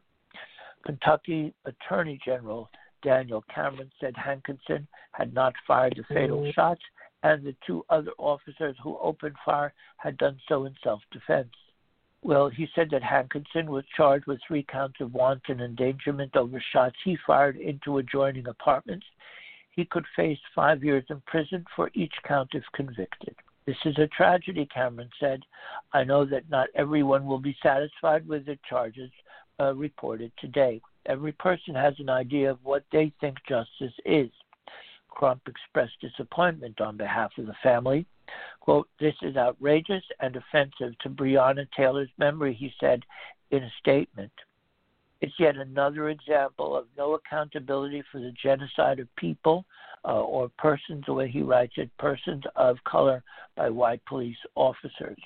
Kentucky Attorney General Daniel Cameron said Hankinson had not fired the fatal shots, and the two other officers who opened fire had done so in self-defense. Well, he said that Hankinson was charged with three counts of wanton endangerment over shots he fired into adjoining apartments. He could face five years in prison for each count if convicted. This is a tragedy, Cameron said. I know that not everyone will be satisfied with the charges uh, reported today. Every person has an idea of what they think justice is. Crump expressed disappointment on behalf of the family. Quote, this is outrageous and offensive to Breonna Taylor's memory, he said in a statement. It's yet another example of no accountability for the genocide of people uh, or persons, the way he writes it, persons of color by white police officers.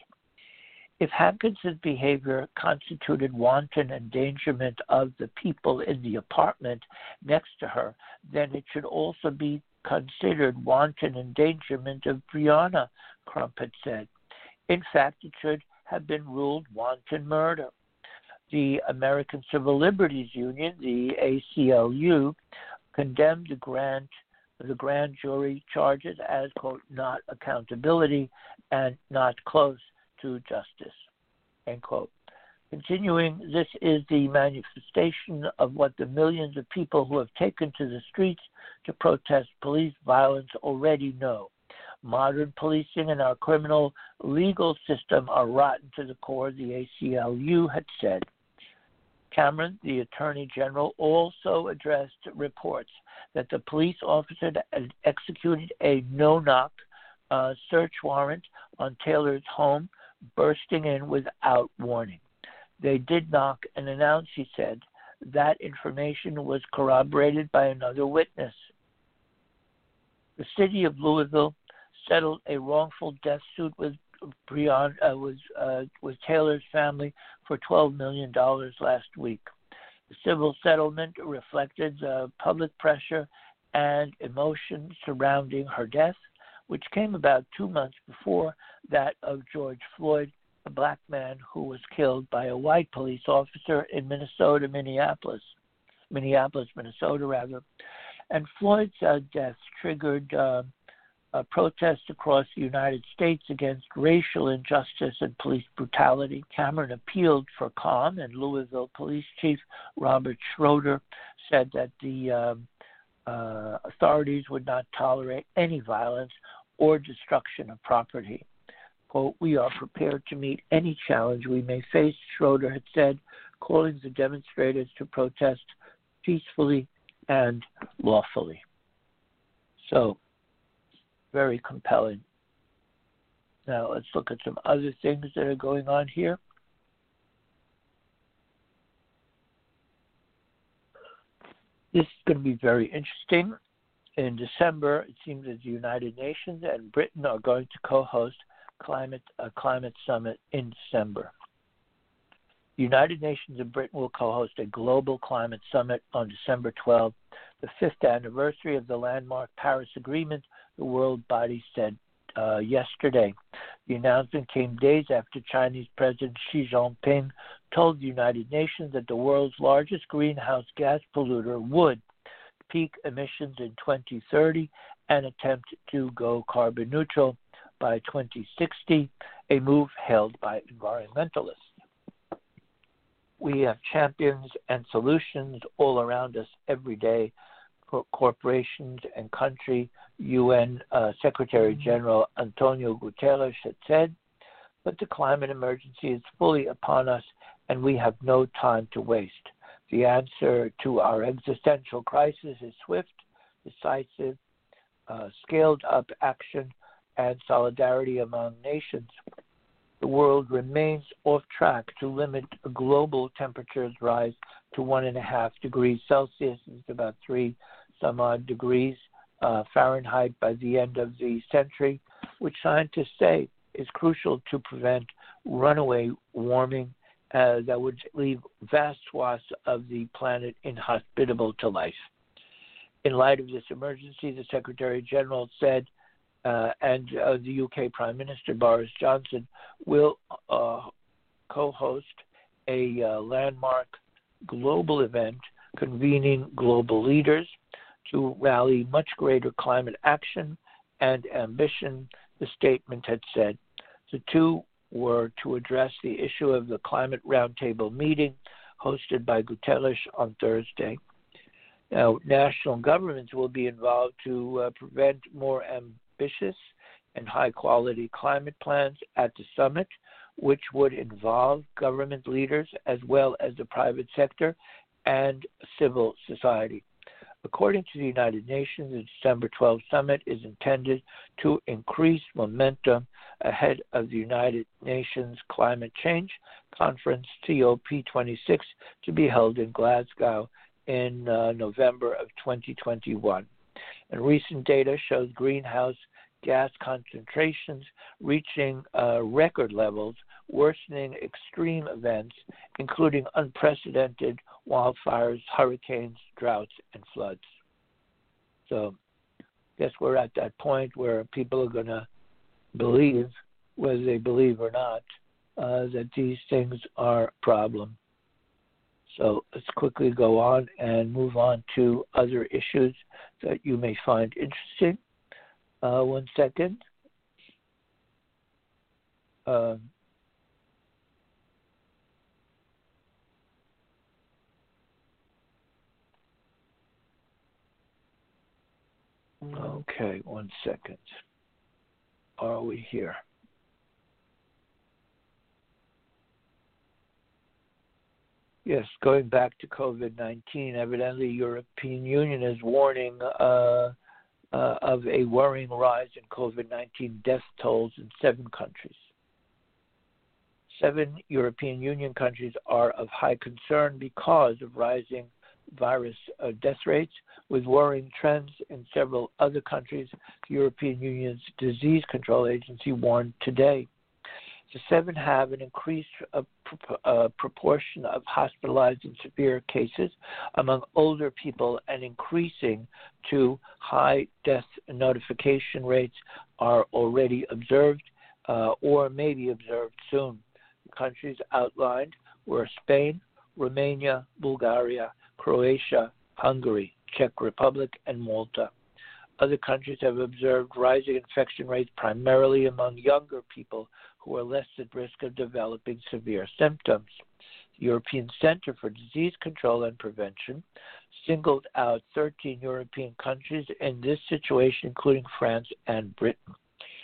If Hankinson's behavior constituted wanton endangerment of the people in the apartment next to her, then it should also be considered wanton endangerment of Breonna, Crump had said. In fact, it should have been ruled wanton murder. The American Civil Liberties Union, the A C L U, condemned the grand, the grand jury charges as, quote, not accountability and not close to justice, end quote. Continuing, this is the manifestation of what the millions of people who have taken to the streets to protest police violence already know. Modern policing and our criminal legal system are rotten to the core, the A C L U had said. Cameron, the Attorney General, also addressed reports that the police officer had executed a no-knock uh, search warrant on Taylor's home, bursting in without warning. They did knock and announce, he said. That information was corroborated by another witness. The city of Louisville settled a wrongful death suit with Breonna, uh, with, uh, with Taylor's family for twelve million dollars last week. The civil settlement reflected the public pressure and emotion surrounding her death, which came about two months before that of George Floyd, a black man who was killed by a white police officer in Minnesota, Minneapolis, Minneapolis, Minnesota, rather. And Floyd's uh, death triggered uh, uh, protests across the United States against racial injustice and police brutality. Cameron appealed for calm, and Louisville Police Chief Robert Schroeder said that the um, uh, authorities would not tolerate any violence or destruction of property. Quote, we are prepared to meet any challenge we may face, Schroeder had said. calling the demonstrators to protest peacefully and lawfully. So, very compelling. Now, let's look at some other things that are going on here. This is going to be very interesting. In December, it seems that the United Nations and Britain are going to co-host climate a climate summit in December. The United Nations and Britain will co-host a global climate summit on December twelfth, the fifth anniversary of the landmark Paris Agreement, the world body said uh, yesterday. The announcement came days after Chinese President Xi Jinping told the United Nations that the world's largest greenhouse gas polluter would peak emissions in twenty thirty and attempt to go carbon neutral by twenty sixty, a move hailed by environmentalists. We have champions and solutions all around us every day. Corporations and country, U N uh, Secretary General Antonio Guterres had said, but the climate emergency is fully upon us and we have no time to waste. The answer to our existential crisis is swift, decisive, uh, scaled-up action and solidarity among nations. The world remains off track to limit global temperatures rise to one and a half degrees Celsius, it's about three some odd degrees uh, Fahrenheit by the end of the century, which scientists say is crucial to prevent runaway warming uh, that would leave vast swaths of the planet inhospitable to life. In light of this emergency, the Secretary General said, uh, and uh, the U K Prime Minister Boris Johnson will uh, co-host a uh, landmark global event convening global leaders to rally much greater climate action and ambition, the statement had said. The two were to address the issue of the Climate Roundtable meeting hosted by Guterres on Thursday. Now, national governments will be involved to uh, prevent more ambitious and high-quality climate plans at the summit, which would involve government leaders as well as the private sector and civil society. According to the United Nations, the December twelfth summit is intended to increase momentum ahead of the United Nations Climate Change Conference, C O P twenty-six, to be held in Glasgow in uh, November of twenty twenty-one. And recent data shows greenhouse gas concentrations reaching uh, record levels, worsening extreme events, including unprecedented wildfires, hurricanes, droughts, and floods. So I guess we're at that point where people are going to believe, whether they believe or not, uh, that these things are a problem. So let's quickly go on and move on to other issues that you may find interesting. Uh, one second. Uh, okay, one second. Are we here? Yes, going back to COVID nineteen, evidently the European Union is warning uh, uh, of a worrying rise in COVID nineteen death tolls in seven countries. Seven European Union countries are of high concern because of rising virus uh, death rates, with worrying trends in several other countries. The European Union's Disease Control Agency warned today. The seven have an increased uh, pr- uh, proportion of hospitalized and severe cases among older people, and increasing to high death notification rates are already observed uh, or may be observed soon. The countries outlined were Spain, Romania, Bulgaria, Croatia, Hungary, Czech Republic, and Malta. Other countries have observed rising infection rates primarily among younger people who are less at risk of developing severe symptoms. The European Center for Disease Control and Prevention singled out thirteen European countries in this situation, including France and Britain.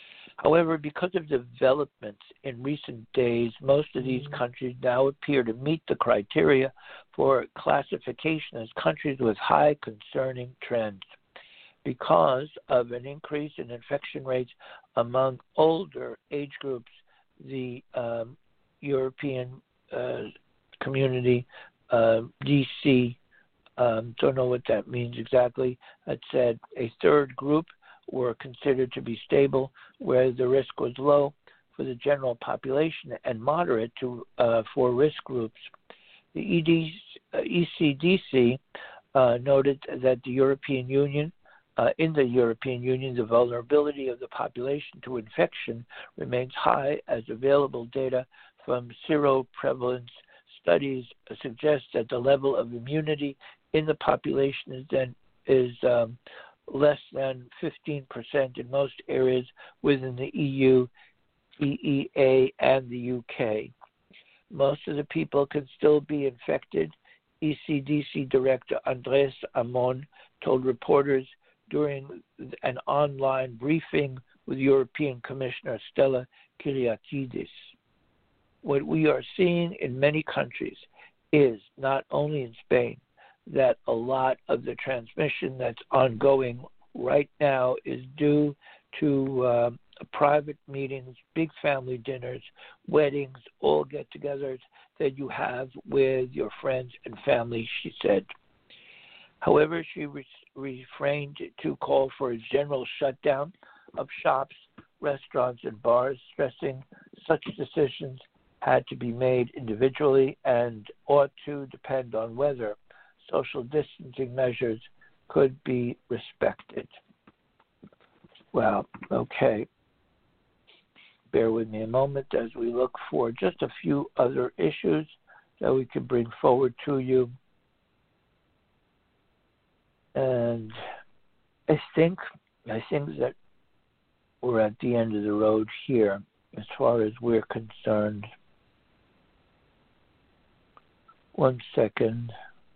However, because of developments in recent days, most of these countries now appear to meet the criteria for classification as countries with high concerning trends because of an increase in infection rates among older age groups. The um, European uh, community, uh, D C, um, don't know what that means exactly, it said a third group were considered to be stable, where the risk was low for the general population and moderate to uh, for risk groups. The E C D C uh, noted that the European Union, uh, in the European Union, the vulnerability of the population to infection remains high, as available data from seroprevalence studies suggest that the level of immunity in the population is then is um, less than fifteen percent in most areas within the E U, E E A, and the U K. Most of the people can still be infected. E C D C Director Andres Amon told reporters during an online briefing with European Commissioner Stella Kyriakides. What we are seeing in many countries is, not only in Spain, that a lot of the transmission that's ongoing right now is due to uh, private meetings, big family dinners, weddings, all get-togethers that you have with your friends and family, she said. However, she re- refrained to call for a general shutdown of shops, restaurants, and bars, stressing such decisions had to be made individually and ought to depend on whether social distancing measures could be respected. Well, okay. Bear with me a moment as we look for just a few other issues that we can bring forward to you. And I think I think that we're at the end of the road here as far as we're concerned. One second.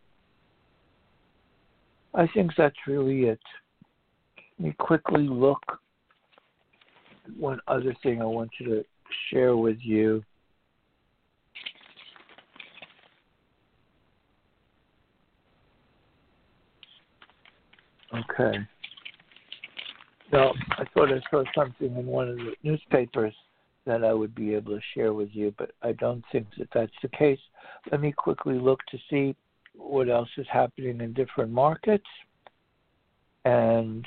I think that's really it. Let me quickly look at one other thing I want you to share with you. Okay. Now, I thought I saw something in one of the newspapers that I would be able to share with you, but I don't think that that's the case. Let me quickly look to see what else is happening in different markets. And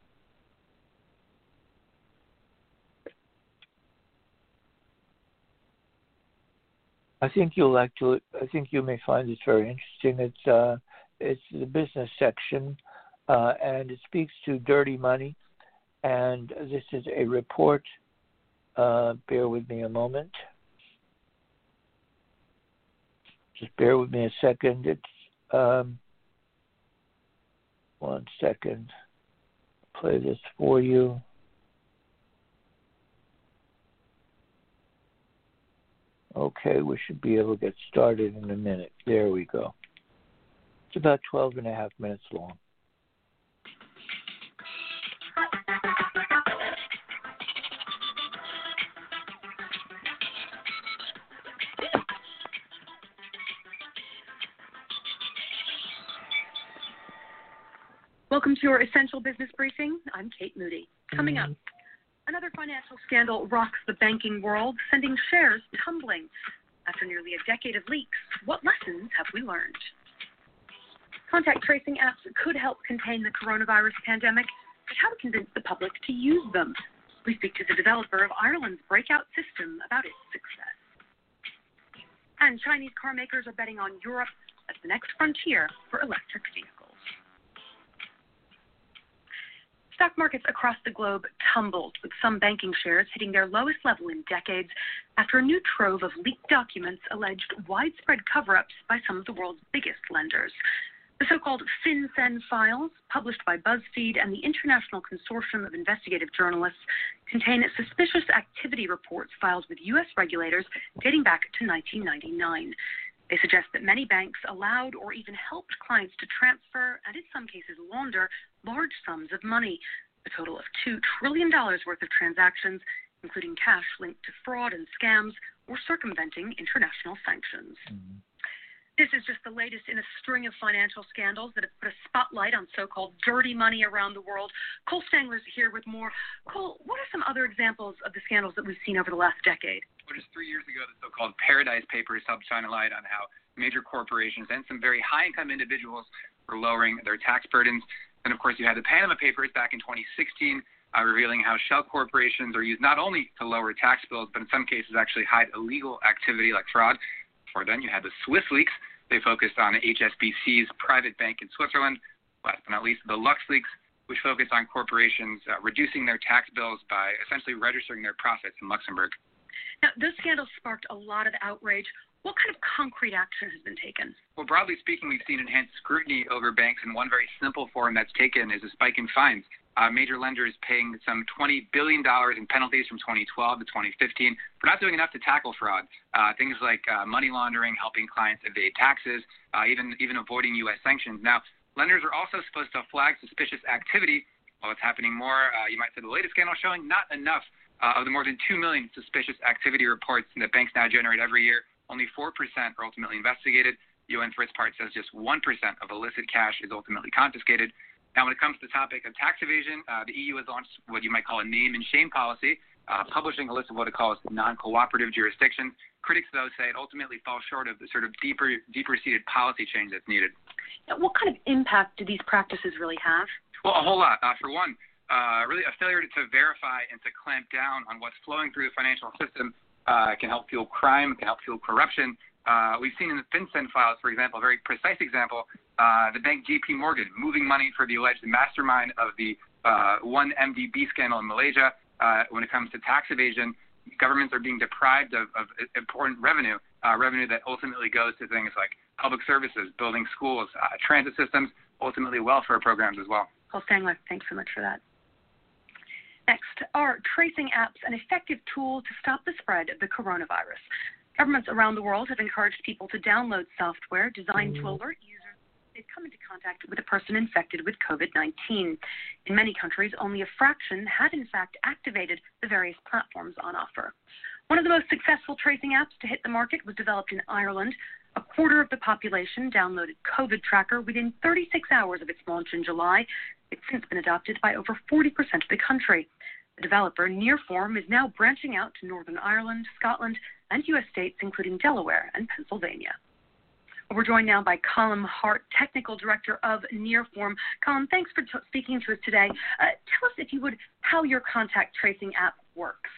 I think you'll like to, I think you may find this very interesting. It's, uh, it's the business section, uh, and it speaks to dirty money. And this is a report. Uh, bear with me a moment. Just bear with me a second. It's um, one second. Play this for you. Okay, we should be able to get started in a minute. There we go. It's about twelve and a half minutes long. Welcome to your Essential Business Briefing. I'm Kate Moody. Coming up, another financial scandal rocks the banking world, sending shares tumbling. After nearly a decade of leaks, what lessons have we learned? Contact tracing apps could help contain the coronavirus pandemic, but how to convince the public to use them? We speak to the developer of Ireland's breakout system about its success. And Chinese car makers are betting on Europe as the next frontier for electric vehicles. Stock markets across the globe tumbled, with some banking shares hitting their lowest level in decades after a new trove of leaked documents alleged widespread cover-ups by some of the world's biggest lenders. The so-called FinCEN files, published by BuzzFeed and the International Consortium of Investigative Journalists, contain suspicious activity reports filed with U S regulators dating back to nineteen ninety-nine. They suggest that many banks allowed or even helped clients to transfer, and in some cases launder, large sums of money. A total of two trillion dollars worth of transactions including cash linked to fraud and scams or circumventing international sanctions. Mm-hmm. This is just the latest in a string of financial scandals that have put a spotlight on so-called dirty money around the world. Cole Stangler's here with more. Cole, what are some other examples of the scandals that we've seen over the last decade? Well, just three years ago, the so-called Paradise Papers helped shine a light on how major corporations and some very high-income individuals were lowering their tax burdens. And, of course, you had the Panama Papers back in twenty sixteen, uh, revealing how shell corporations are used not only to lower tax bills, but in some cases actually hide illegal activity like fraud. Before then, you had the Swiss leaks. They focused on H S B C's private bank in Switzerland. Last but not least, the LuxLeaks, which focused on corporations uh, reducing their tax bills by essentially registering their profits in Luxembourg. Now, those scandals sparked a lot of outrage. What kind of concrete action has been taken? Well, broadly speaking, we've seen enhanced scrutiny over banks, and one very simple form that's taken is a spike in fines. Uh, major lenders paying some twenty billion dollars in penalties from twenty twelve to twenty fifteen for not doing enough to tackle fraud. Uh, things like uh, money laundering, helping clients evade taxes, uh, even even avoiding U S sanctions. Now, lenders are also supposed to flag suspicious activity. While it's happening more, uh, you might say the latest scandal showing not enough uh, of the more than two million suspicious activity reports that banks now generate every year. Only four percent are ultimately investigated. U N for its part says just one percent of illicit cash is ultimately confiscated. Now, when it comes to the topic of tax evasion, uh, the E U has launched what you might call a name and shame policy, uh, publishing a list of what it calls non-cooperative jurisdictions. Critics, though, say it ultimately falls short of the sort of deeper, deeper-seated policy change that's needed. Now, what kind of impact do these practices really have? Well, a whole lot. Uh, for one, uh, really a failure to verify and to clamp down on what's flowing through the financial system uh, can help fuel crime, can help fuel corruption. Uh, we've seen in the FinCEN files, for example, a very precise example, uh, the bank J P Morgan moving money for the alleged mastermind of the uh, one M D B scandal in Malaysia. Uh, when it comes to tax evasion, governments are being deprived of, of important revenue, uh, revenue that ultimately goes to things like public services, building schools, uh, transit systems, ultimately welfare programs as well. Cole Stangler, thanks so much for that. Next, are tracing apps an effective tool to stop the spread of the coronavirus? Governments around the world have encouraged people to download software designed to alert users they've come into contact with a person infected with COVID nineteen. In many countries, only a fraction had in fact activated the various platforms on offer. One of the most successful tracing apps to hit the market was developed in Ireland. A quarter of the population downloaded COVID Tracker within thirty-six hours of its launch in July. It's since been adopted by over forty percent of the country. The developer, Nearform, is now branching out to Northern Ireland, Scotland, and U S states, including Delaware and Pennsylvania. We're joined now by Colm Hart, Technical Director of Nearform. Colm, thanks for t- speaking to us today. Uh, tell us, if you would, how your contact tracing app works.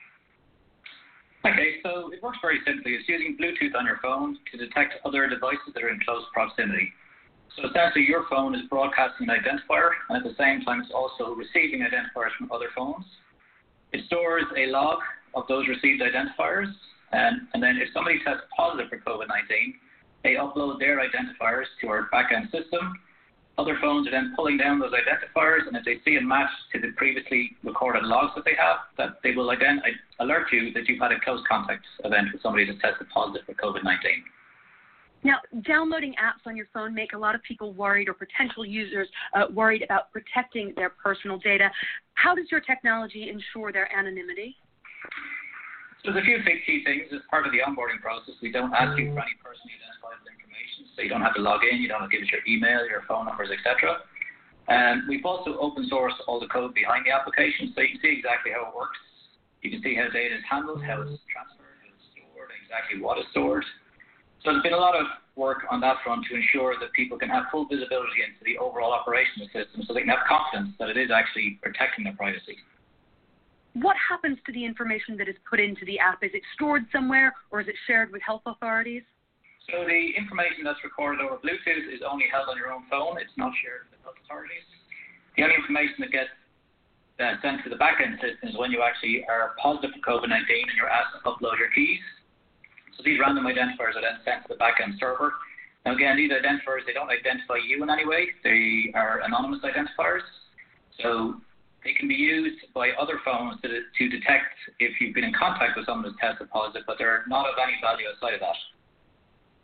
Okay, so it works very simply. It's using Bluetooth on your phone to detect other devices that are in close proximity. So essentially, your phone is broadcasting an identifier, and at the same time, it's also receiving identifiers from other phones. It stores a log of those received identifiers, and, and then if somebody tests positive for COVID nineteen, they upload their identifiers to our back-end system. Other phones are then pulling down those identifiers, and if they see a match to the previously recorded logs that they have, that they will ident- alert you that you've had a close contact event with somebody that's tested positive for COVID nineteen. Now, downloading apps on your phone make a lot of people worried, or potential users uh, worried about protecting their personal data. How does your technology ensure their anonymity? So there's a few big key things. As part of the onboarding process, we don't ask you for any personally identifiable information, so you don't have to log in, you don't have to give us your email, your phone numbers, et cetera. And we've also open sourced all the code behind the application, so you can see exactly how it works. You can see how data is handled, how it's transferred, how it's stored, exactly what is stored. So there's been a lot of work on that front to ensure that people can have full visibility into the overall operation of the system, so they can have confidence that it is actually protecting their privacy. What happens to the information that is put into the app? Is it stored somewhere, or is it shared with health authorities? So the information that's recorded over Bluetooth is only held on your own phone. It's not shared with health authorities. The only information that gets uh, sent to the back-end system is when you actually are positive for COVID nineteen and you're asked to upload your keys. So these random identifiers are then sent to the back-end server. Now again, these identifiers, they don't identify you in any way. They are anonymous identifiers. So they can be used by other phones to, to detect if you've been in contact with someone who's tested positive, but they're not of any value outside of that.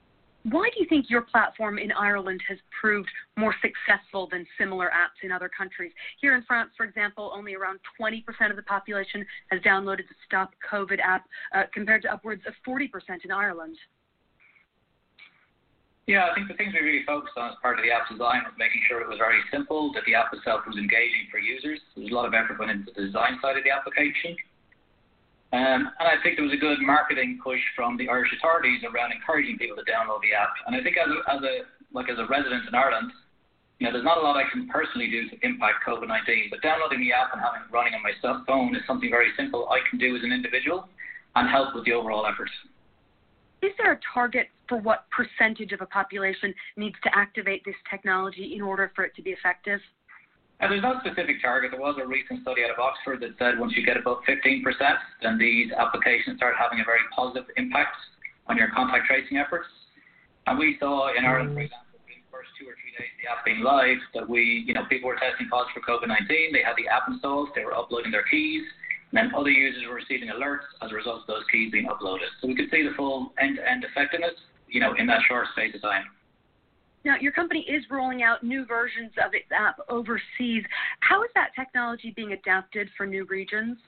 Why do you think your platform in Ireland has proved more successful than similar apps in other countries? Here in France, for example, only around twenty percent of the population has downloaded the Stop COVID app, uh, compared to upwards of forty percent in Ireland. Yeah, I think the things we really focused on as part of the app design was making sure it was very simple, that the app itself was engaging for users. There's a lot of effort went into the design side of the application. Um, and I think there was a good marketing push from the Irish authorities around encouraging people to download the app. And I think as a, as a like as a resident in Ireland, you know, there's not a lot I can personally do to impact COVID nineteen, but downloading the app and having it running on my cell phone is something very simple I can do as an individual and help with the overall effort. Is there a target for what percentage of a population needs to activate this technology in order for it to be effective? Uh, there's no specific target. There was a recent study out of Oxford that said once you get about fifteen percent, then these applications start having a very positive impact on your contact tracing efforts. And we saw in Ireland, for example, in the first two or three days of the app being live, that we, you know, people were testing positive for COVID nineteen. They had the app installed. They were uploading their keys. And then other users were receiving alerts as a result of those keys being uploaded. So we could see the full end-to-end effectiveness, you know, in that short space of time. Now, your company is rolling out new versions of its app overseas. How is that technology being adapted for new regions?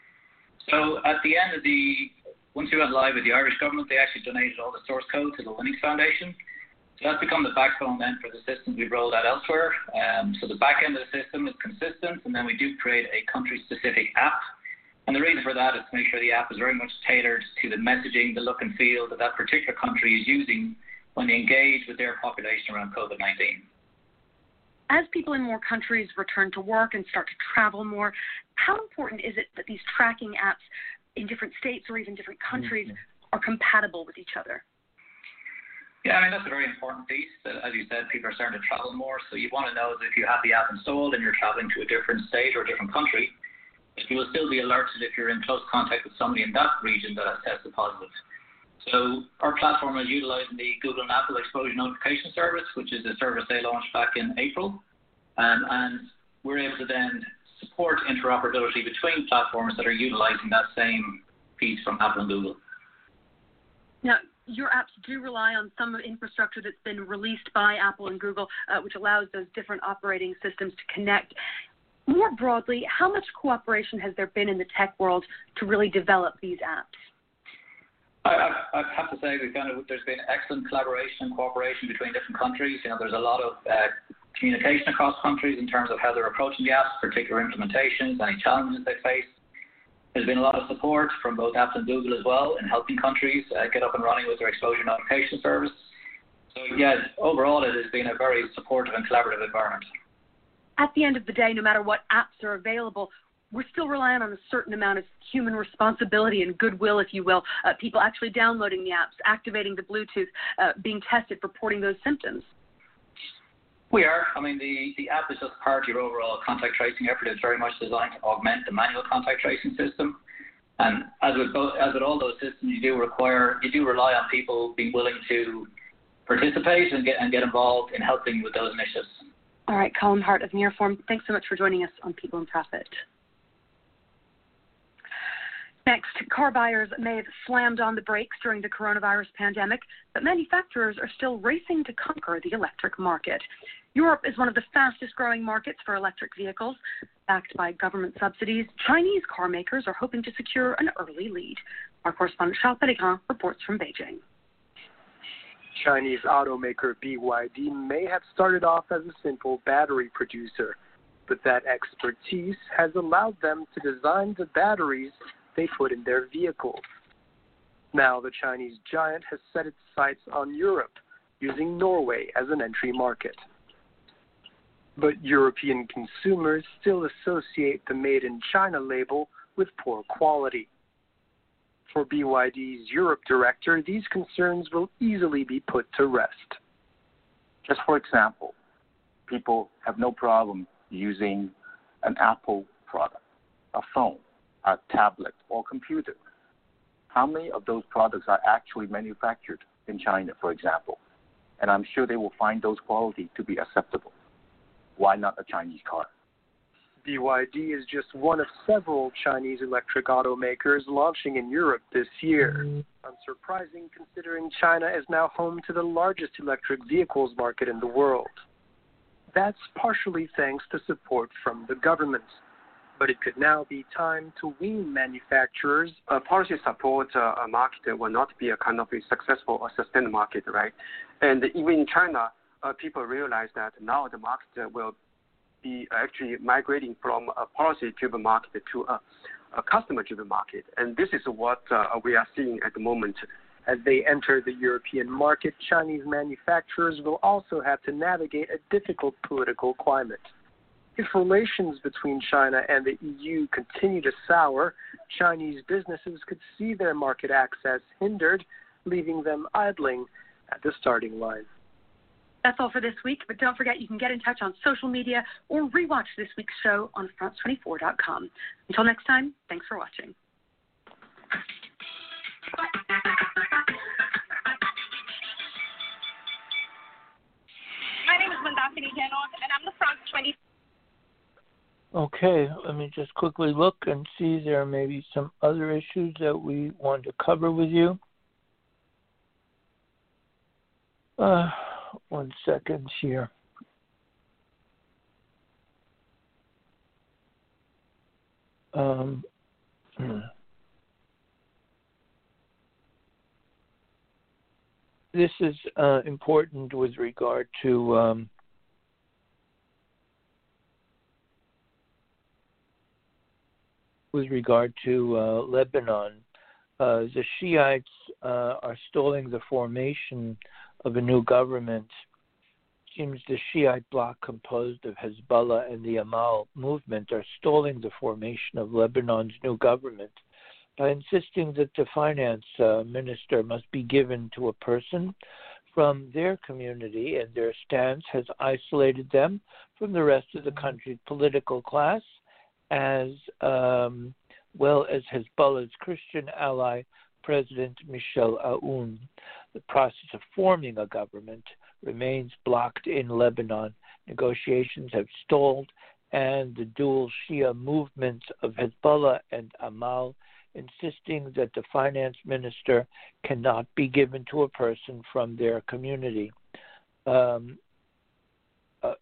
So at the end of the, once we went live with the Irish government, they actually donated all the source code to the Linux Foundation. So that's become the backbone then for the systems we've rolled out elsewhere. Um, so the back end of the system is consistent, and then we do create a country-specific app. And the reason for that is to make sure the app is very much tailored to the messaging, the look and feel that that particular country is using when they engage with their population around COVID nineteen. As people in more countries return to work and start to travel more, how important is it that these tracking apps in different states or even different countries mm-hmm. are compatible with each other? Yeah, I mean, that's a very important piece. As you said, people are starting to travel more, so you want to know that if you have the app installed and you're traveling to a different state or a different country, you will still be alerted if you're in close contact with somebody in that region that has tested positive. So our platform is utilizing the Google and Apple Exposure Notification Service, which is a service they launched back in April. Um, and we're able to then support interoperability between platforms that are utilizing that same piece from Apple and Google. Now, your apps do rely on some infrastructure that's been released by Apple and Google, uh, which allows those different operating systems to connect. More broadly, how much cooperation has there been in the tech world to really develop these apps? I, I have to say we found it, there's been excellent collaboration and cooperation between different countries. You know, there's a lot of uh, communication across countries in terms of how they're approaching the apps, particular implementations, any challenges they face. There's been a lot of support from both Apple and Google as well in helping countries uh, get up and running with their exposure notification service. So, yeah, overall it has been a very supportive and collaborative environment. At the end of the day, no matter what apps are available, we're still relying on a certain amount of human responsibility and goodwill, if you will, uh, people actually downloading the apps, activating the Bluetooth, uh, being tested, reporting those symptoms. We are. I mean, the, the app is just part of your overall contact tracing effort. It's very much designed to augment the manual contact tracing system. And as with, both, as with all those systems, you do require, you do rely on people being willing to participate and get, and get involved in helping with those initiatives. All right, Colin Hart of Nearform, thanks so much for joining us on People and Profit. Next, car buyers may have slammed on the brakes during the coronavirus pandemic, but manufacturers are still racing to conquer the electric market. Europe is one of the fastest growing markets for electric vehicles. Backed by government subsidies, Chinese car makers are hoping to secure an early lead. Our correspondent Charles Pellegrin reports from Beijing. Chinese automaker B Y D may have started off as a simple battery producer, but that expertise has allowed them to design the batteries they put in their vehicles. Now the Chinese giant has set its sights on Europe, using Norway as an entry market. But European consumers still associate the Made in China label with poor quality. For B Y D's Europe director, these concerns will easily be put to rest. Just for example, people have no problem using an Apple product, a phone, a tablet, or computer. How many of those products are actually manufactured in China, for example? And I'm sure they will find those quality to be acceptable. Why not a Chinese car? B Y D is just one of several Chinese electric automakers launching in Europe this year. On surprising considering China is now home to the largest electric vehicles market in the world. That's partially thanks to support from the government. But it could now be time to wean manufacturers. Uh, policy support uh, a market will not be a kind of a successful or sustained market, right? And even in China, uh, people realize that now the market will be actually migrating from a policy-driven market to a, a customer-driven market. And this is what uh, we are seeing at the moment. As they enter the European market, Chinese manufacturers will also have to navigate a difficult political climate. If relations between China and the E U continue to sour, Chinese businesses could see their market access hindered, leaving them idling at the starting line. That's all for this week, but don't forget you can get in touch on social media or rewatch this week's show on France twenty-four dot com. Until next time, thanks for watching. My name is Mandakini Genov, and I'm the France twenty-four. Okay, let me just quickly look and see there may be some other issues that we want to cover with you. Uh, one second here. Um, this is uh, important with regard to um, with regard to uh, Lebanon. Uh, the Shiites uh, are stalling the formation of a new government. It seems the Shiite bloc composed of Hezbollah and the Amal movement are stalling the formation of Lebanon's new government by insisting that the finance uh, minister must be given to a person from their community, and their stance has isolated them from the rest of the country's political class, as um, well as Hezbollah's Christian ally, President Michel Aoun. The process of forming a government remains blocked in Lebanon. Negotiations have stalled, and the dual Shia movements of Hezbollah and Amal insisting that the finance minister cannot be given to a person from their community. Um, uh,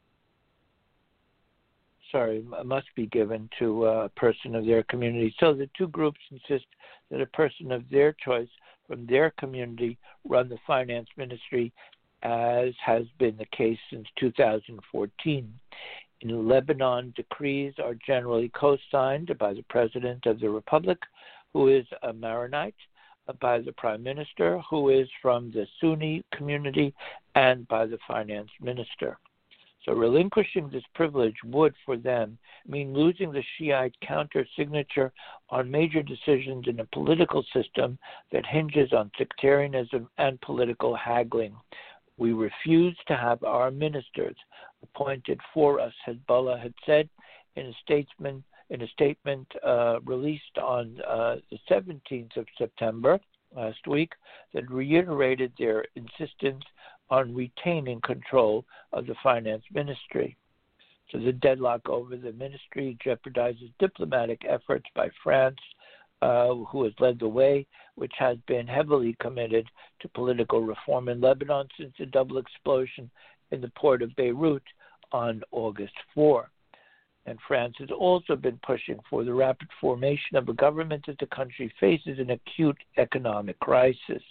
sorry, must be given to a person of their community. So the two groups insist that a person of their choice from their community run the finance ministry, as has been the case since two thousand fourteen. In Lebanon, decrees are generally co-signed by the President of the Republic, who is a Maronite, by the Prime Minister, who is from the Sunni community, and by the Finance Minister. So relinquishing this privilege would, for them, mean losing the Shiite counter-signature on major decisions in a political system that hinges on sectarianism and political haggling. We refuse to have our ministers appointed for us, Hezbollah had said in a statement, in a statement uh, released on uh, the seventeenth of September last week that reiterated their insistence on retaining control of the finance ministry. So the deadlock over the ministry jeopardizes diplomatic efforts by France, uh, who has led the way, which has been heavily committed to political reform in Lebanon since the double explosion in the port of Beirut on August fourth. And France has also been pushing for the rapid formation of a government as the country faces an acute economic crisis.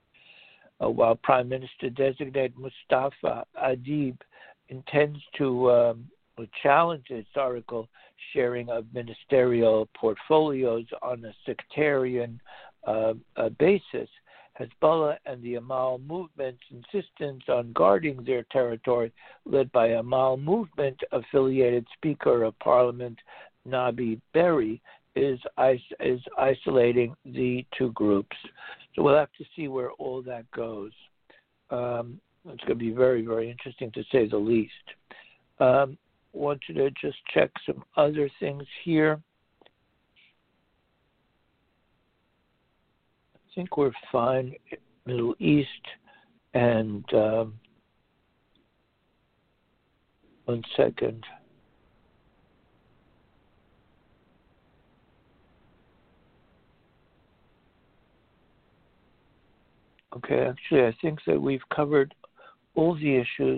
Uh, while Prime Minister-designate Mustafa Adib intends to um, challenge the historical sharing of ministerial portfolios on a sectarian uh, uh, basis, Hezbollah and the Amal movement's insistence on guarding their territory, led by Amal movement-affiliated Speaker of Parliament Nabi Berri, is, is isolating the two groups. So we'll have to see where all that goes. Um, it's going to be very, very interesting to say the least. Um, wanted to just check some other things here. I think we're fine. Middle East and um, one second. Okay, actually, I think that we've covered all the issues.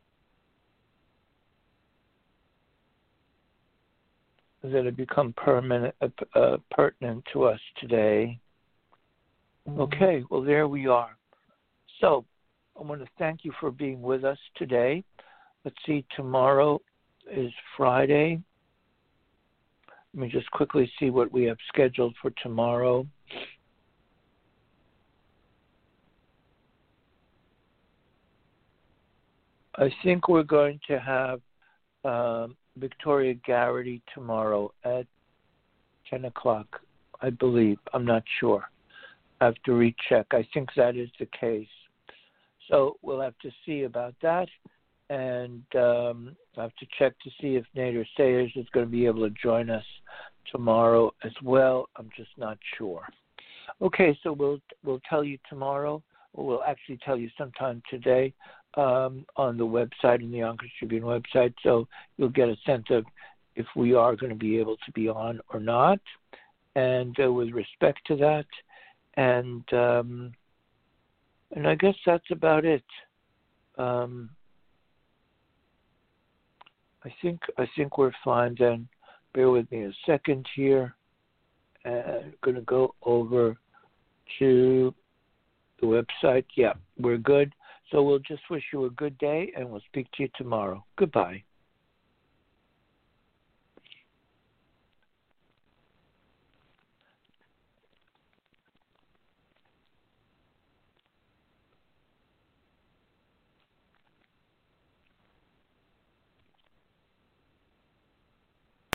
That have become permanent, uh, uh, pertinent to us today. Mm-hmm. Okay, well, there we are. So I want to thank you for being with us today. Let's see, tomorrow is Friday. Let me just quickly see what we have scheduled for tomorrow. I think we're going to have um, Victoria Garrity tomorrow at ten o'clock, I believe. I'm not sure. I have to recheck. I think that is the case. So we'll have to see about that. And um, I have to check to see if Nader Sayers is going to be able to join us tomorrow as well. I'm just not sure. Okay, so we'll we'll tell you tomorrow, or we'll actually tell you sometime today um, on the website, in the Yonkers Tribune website, so you'll get a sense of if we are going to be able to be on or not, and uh, with respect to that. And um, and I guess that's about it. Um, I think I think we're fine then. Bear with me a second here. And I'm going to go over to the website. Yeah, we're good. So we'll just wish you a good day, and we'll speak to you tomorrow. Goodbye.